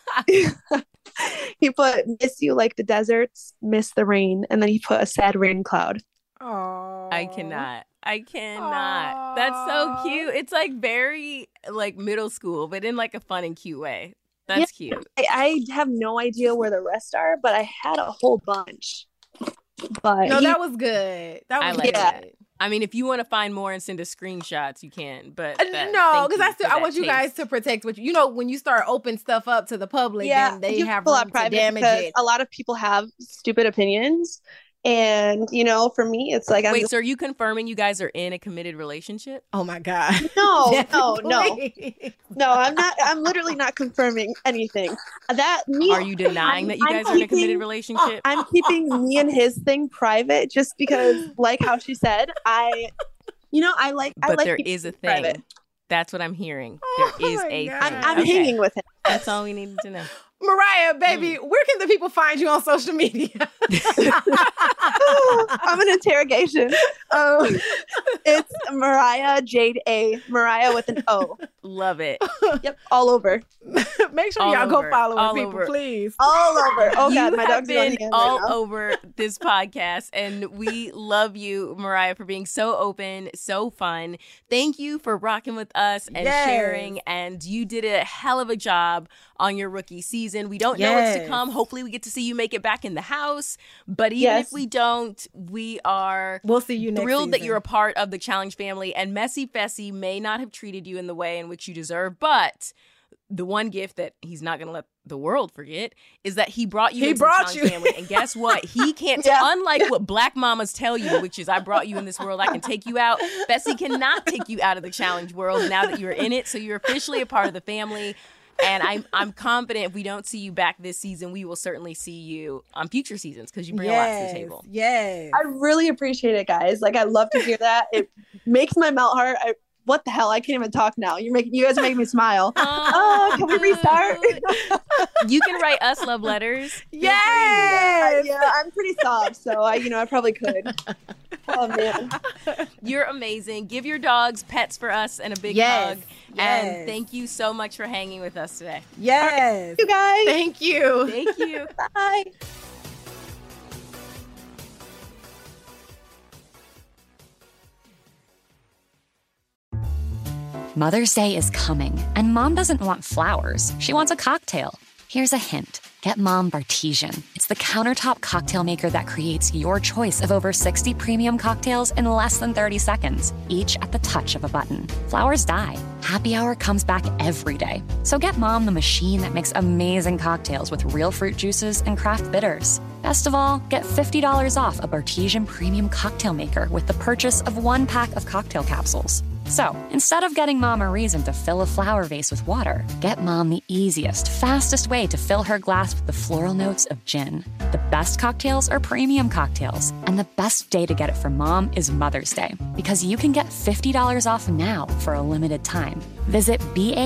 [SPEAKER 9] miss you like the deserts, miss the rain, and then he put a sad rain cloud.
[SPEAKER 3] Oh,
[SPEAKER 4] I cannot. That's so cute. It's like very like middle school, but in like a fun and cute way. That's cute.
[SPEAKER 9] I have no idea where the rest are, but I had a whole bunch. But
[SPEAKER 3] No, that was good. That was
[SPEAKER 4] I like
[SPEAKER 3] good.
[SPEAKER 4] it. I mean, if you want to find more and send us screenshots, you can. But
[SPEAKER 3] No, because I want you guys to protect what you know. When you start opening stuff up to the public, then they have room to damage it.
[SPEAKER 9] A lot of people have stupid opinions, And, you know, for me, it's like,
[SPEAKER 4] Wait, so are you confirming you guys are in a committed relationship?
[SPEAKER 3] Oh my God.
[SPEAKER 9] No, I'm not. I'm literally not confirming anything.
[SPEAKER 4] Are you denying that you guys are in a committed relationship?
[SPEAKER 9] I'm keeping me and his thing private just because, like how she said, I like
[SPEAKER 4] there is a thing. Private. That's what I'm hearing. There is a thing.
[SPEAKER 9] I'm hanging with him.
[SPEAKER 4] That's all we needed to know.
[SPEAKER 3] Mariah, baby, where can the people find you on social media?
[SPEAKER 9] I'm an interrogation. It's Mariah Jade A. Mariah with an O.
[SPEAKER 4] Love it.
[SPEAKER 9] Yep, all over.
[SPEAKER 3] Make sure y'all go follow her, people, please.
[SPEAKER 9] All over. Oh, God, my dog's
[SPEAKER 4] been all over this podcast, and we love you, Mariah, for being so open, so fun. Thank you for rocking with us and sharing, and you did a hell of a job on your rookie season. We don't know what's to come. Hopefully we get to see you make it back in the house. But even if we don't, we'll see you next thrilled season. That you're a part of the Challenge family. And Messy Fessy may not have treated you in the way in which you deserve, but the one gift that he's not going to let the world forget is that he brought you into the Challenge family. And guess what? He can't, unlike what black mamas tell you, which is I brought you in this world, I can take you out. Fessy cannot take you out of the Challenge world now that you're in it. So you're officially a part of the family. And I'm confident if we don't see you back this season, we will certainly see you on future seasons because you bring a lot to the table.
[SPEAKER 3] Yes.
[SPEAKER 9] I really appreciate it, guys. Like, I love to hear that. It makes my melt hurt. What the hell? I can't even talk now. You guys are making me smile. Can we restart?
[SPEAKER 4] You can write us love letters.
[SPEAKER 9] Yes. Yeah, I'm pretty soft, so I probably could. Oh man,
[SPEAKER 4] you're amazing. Give your dogs pets for us and a big hug. And thank you so much for hanging with us today.
[SPEAKER 3] Yes,
[SPEAKER 9] right, you guys.
[SPEAKER 3] Thank you.
[SPEAKER 4] Thank you.
[SPEAKER 9] Bye.
[SPEAKER 5] Mother's Day is coming, and Mom doesn't want flowers. She wants a cocktail. Here's a hint. Get Mom Bartesian. It's the countertop cocktail maker that creates your choice of over 60 premium cocktails in less than 30 seconds, each at the touch of a button. Flowers die. Happy Hour comes back every day. So get Mom the machine that makes amazing cocktails with real fruit juices and craft bitters. Best of all, get $50 off a Bartesian premium cocktail maker with the purchase of 1 pack of cocktail capsules. So, instead of getting Mom a reason to fill a flower vase with water, get Mom the easiest, fastest way to fill her glass with the floral notes of gin. The best cocktails are premium cocktails, and the best day to get it for Mom is Mother's Day, because you can get $50 off now for a limited time. Visit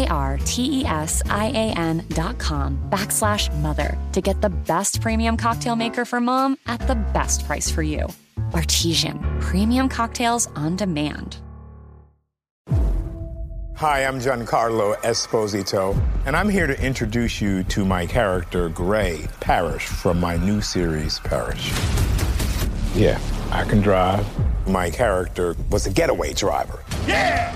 [SPEAKER 5] BARTESIAN.com/mother to get the best premium cocktail maker for Mom at the best price for you. Bartesian, premium cocktails on demand.
[SPEAKER 6] Hi, I'm Giancarlo Esposito, and I'm here to introduce you to my character, Gray Parrish, from my new series, Parrish. Yeah, I can drive. My character was a getaway driver.
[SPEAKER 7] Yeah!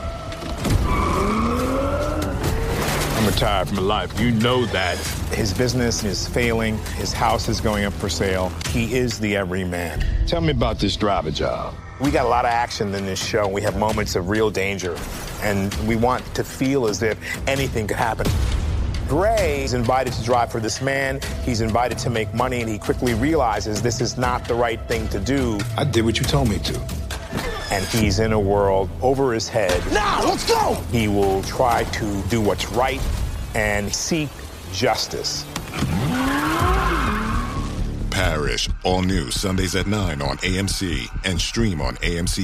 [SPEAKER 7] I'm retired from life. You know that.
[SPEAKER 6] His business is failing. His house is going up for sale. He is the everyman.
[SPEAKER 7] Tell me about this driver job.
[SPEAKER 6] We got a lot of action in this show. We have moments of real danger, and we want to feel as if anything could happen. Gray is invited to drive for this man. He's invited to make money, and he quickly realizes this is not the right thing to do.
[SPEAKER 7] I did what you told me to.
[SPEAKER 6] And he's in a world over his head.
[SPEAKER 7] Now, let's go!
[SPEAKER 6] He will try to do what's right and seek justice.
[SPEAKER 8] Parrish, all new Sundays at 9 on AMC and stream on AMC+.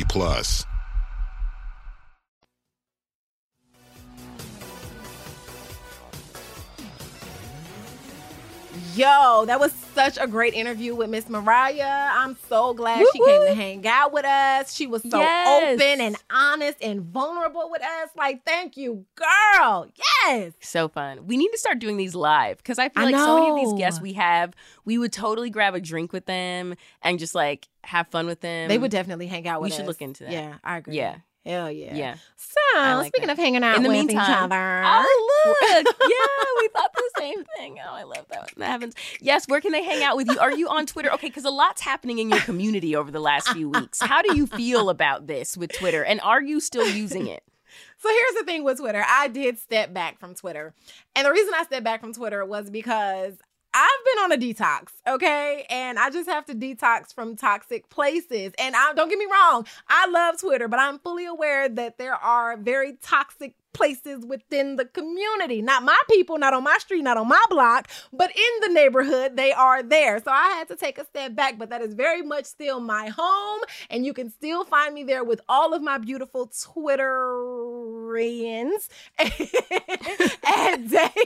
[SPEAKER 3] Yo, that was such a great interview with Miss Mariah. I'm so glad she came to hang out with us. She was so open and honest and vulnerable with us. Like, thank you, girl. Yes.
[SPEAKER 4] So fun. We need to start doing these live because I feel like so many of these guests we would totally grab a drink with them and just like have fun with them.
[SPEAKER 3] They would definitely hang out with us.
[SPEAKER 4] We should look into that.
[SPEAKER 3] Yeah, I agree.
[SPEAKER 4] Yeah.
[SPEAKER 3] Hell yeah.
[SPEAKER 4] Yeah.
[SPEAKER 3] So, speaking of hanging out
[SPEAKER 4] in the
[SPEAKER 3] with
[SPEAKER 4] meantime,
[SPEAKER 3] each other.
[SPEAKER 4] Oh, look. Yeah, we thought the same thing. Oh, I love that when that happens. Yes, where can they hang out with you? Are you on Twitter? Okay, because a lot's happening in your community over the last few weeks. How do you feel about this with Twitter? And are you still using it?
[SPEAKER 3] So here's the thing with Twitter. I did step back from Twitter. And the reason I stepped back from Twitter was because I've been on a detox, okay? And I just have to detox from toxic places. And don't get me wrong, I love Twitter, but I'm fully aware that there are very toxic places within the community. Not my people, not on my street, not on my block, but in the neighborhood, they are there. So I had to take a step back, but that is very much still my home. And you can still find me there with all of my beautiful Twitterians at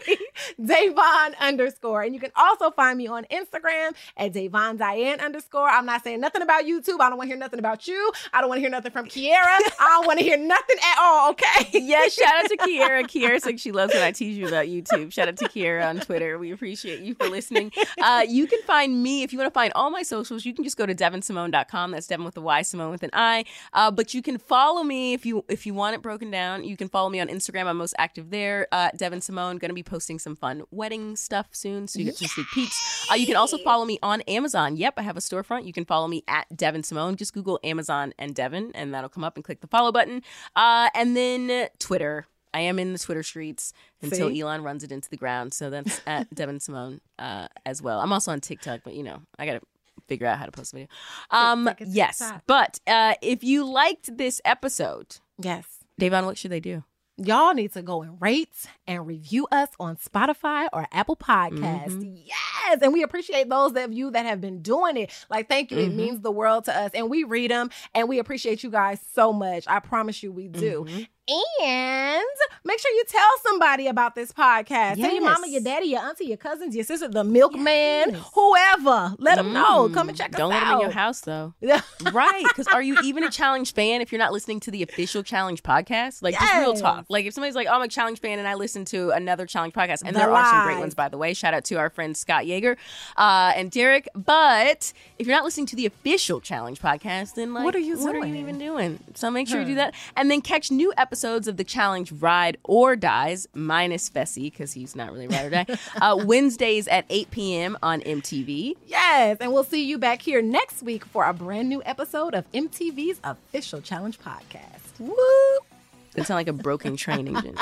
[SPEAKER 3] Davon _. And you can also find me on Instagram at Davon Diane _. I'm not saying nothing about YouTube. I don't want to hear nothing about you. I don't want to hear nothing from Kiera. I don't want to hear nothing at all, okay?
[SPEAKER 4] Yes, shout out to Kiera. Kiera's like, she loves when I tease you about YouTube. Shout out to Kiera on Twitter. We appreciate you for listening. You can find me, if you want to find all my socials, you can just go to DevonSimone.com. That's Devon with a Y, Simone with an I. But you can follow me if you want it broken down. You can follow me on Instagram. I'm most active there. Devon Simone. Going to be posting some fun wedding stuff soon, so you get some sneak peeks. You can also follow me on Amazon. Yep, I have a storefront. You can follow me at Devon Simone. Just Google Amazon and Devon, and that'll come up, and click the follow button. And then Twitter. I am in the Twitter streets until Elon runs it into the ground. So that's at Devon Simone as well. I'm also on TikTok, but I got to figure out how to post a video. Yes. But if you liked this episode,
[SPEAKER 3] yes,
[SPEAKER 4] Davon, what should they do?
[SPEAKER 3] Y'all need to go and rate and review us on Spotify or Apple Podcasts.
[SPEAKER 4] Mm-hmm.
[SPEAKER 3] Yes. And we appreciate those of you that have been doing it. Like, thank you. Mm-hmm. It means the world to us. And we read them, and we appreciate you guys so much. I promise you we do. Mm-hmm. And make sure you tell somebody about this podcast. Yes. Tell your mama, your daddy, your auntie, your cousins, your sister, the milkman, whoever. Let them know. Come and check us out.
[SPEAKER 4] Don't let them in your house, though. Right. Because are you even a Challenge fan if you're not listening to the official Challenge podcast? Like, just real talk. Like, if somebody's like, oh, I'm a Challenge fan and I listen to another Challenge podcast, and there are some great ones, by the way. Shout out to our friends Scott Yeager and Derek. But if you're not listening to the official Challenge podcast, then, like, what are you even doing? So make sure you do that. And then catch new episodes of the Challenge Ride or Dies, minus Fessy, because he's not really ride or die, Wednesdays at 8 p.m. on MTV.
[SPEAKER 3] Yes, and we'll see you back here next week for a brand new episode of MTV's official Challenge podcast.
[SPEAKER 4] Woo! That sound like a broken train engine.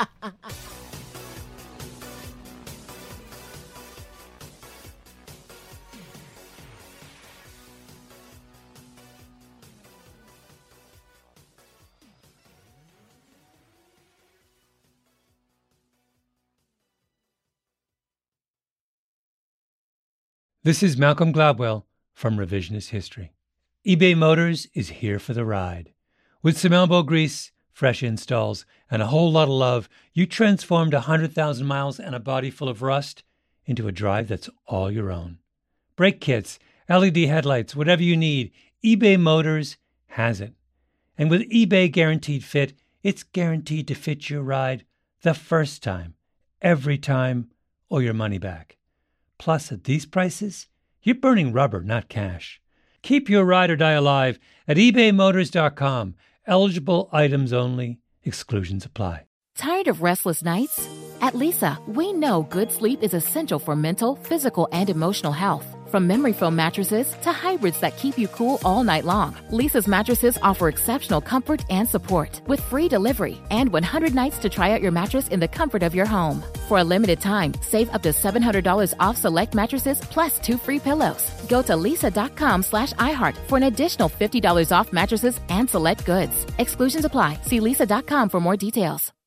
[SPEAKER 10] This is Malcolm Gladwell from Revisionist History. eBay Motors is here for the ride. With some elbow grease, fresh installs, and a whole lot of love, you transformed 100,000 miles and a body full of rust into a drive that's all your own. Brake kits, LED headlights, whatever you need, eBay Motors has it. And with eBay Guaranteed Fit, it's guaranteed to fit your ride the first time, every time, or your money back. Plus, at these prices, you're burning rubber, not cash. Keep your ride or die alive at ebaymotors.com. Eligible items only. Exclusions apply.
[SPEAKER 11] Tired of restless nights? At Leesa, we know good sleep is essential for mental, physical, and emotional health. From memory foam mattresses to hybrids that keep you cool all night long, Leesa's mattresses offer exceptional comfort and support with free delivery and 100 nights to try out your mattress in the comfort of your home. For a limited time, save up to $700 off select mattresses plus 2 free pillows. Go to leesa.com/iHeart for an additional $50 off mattresses and select goods. Exclusions apply. See leesa.com for more details.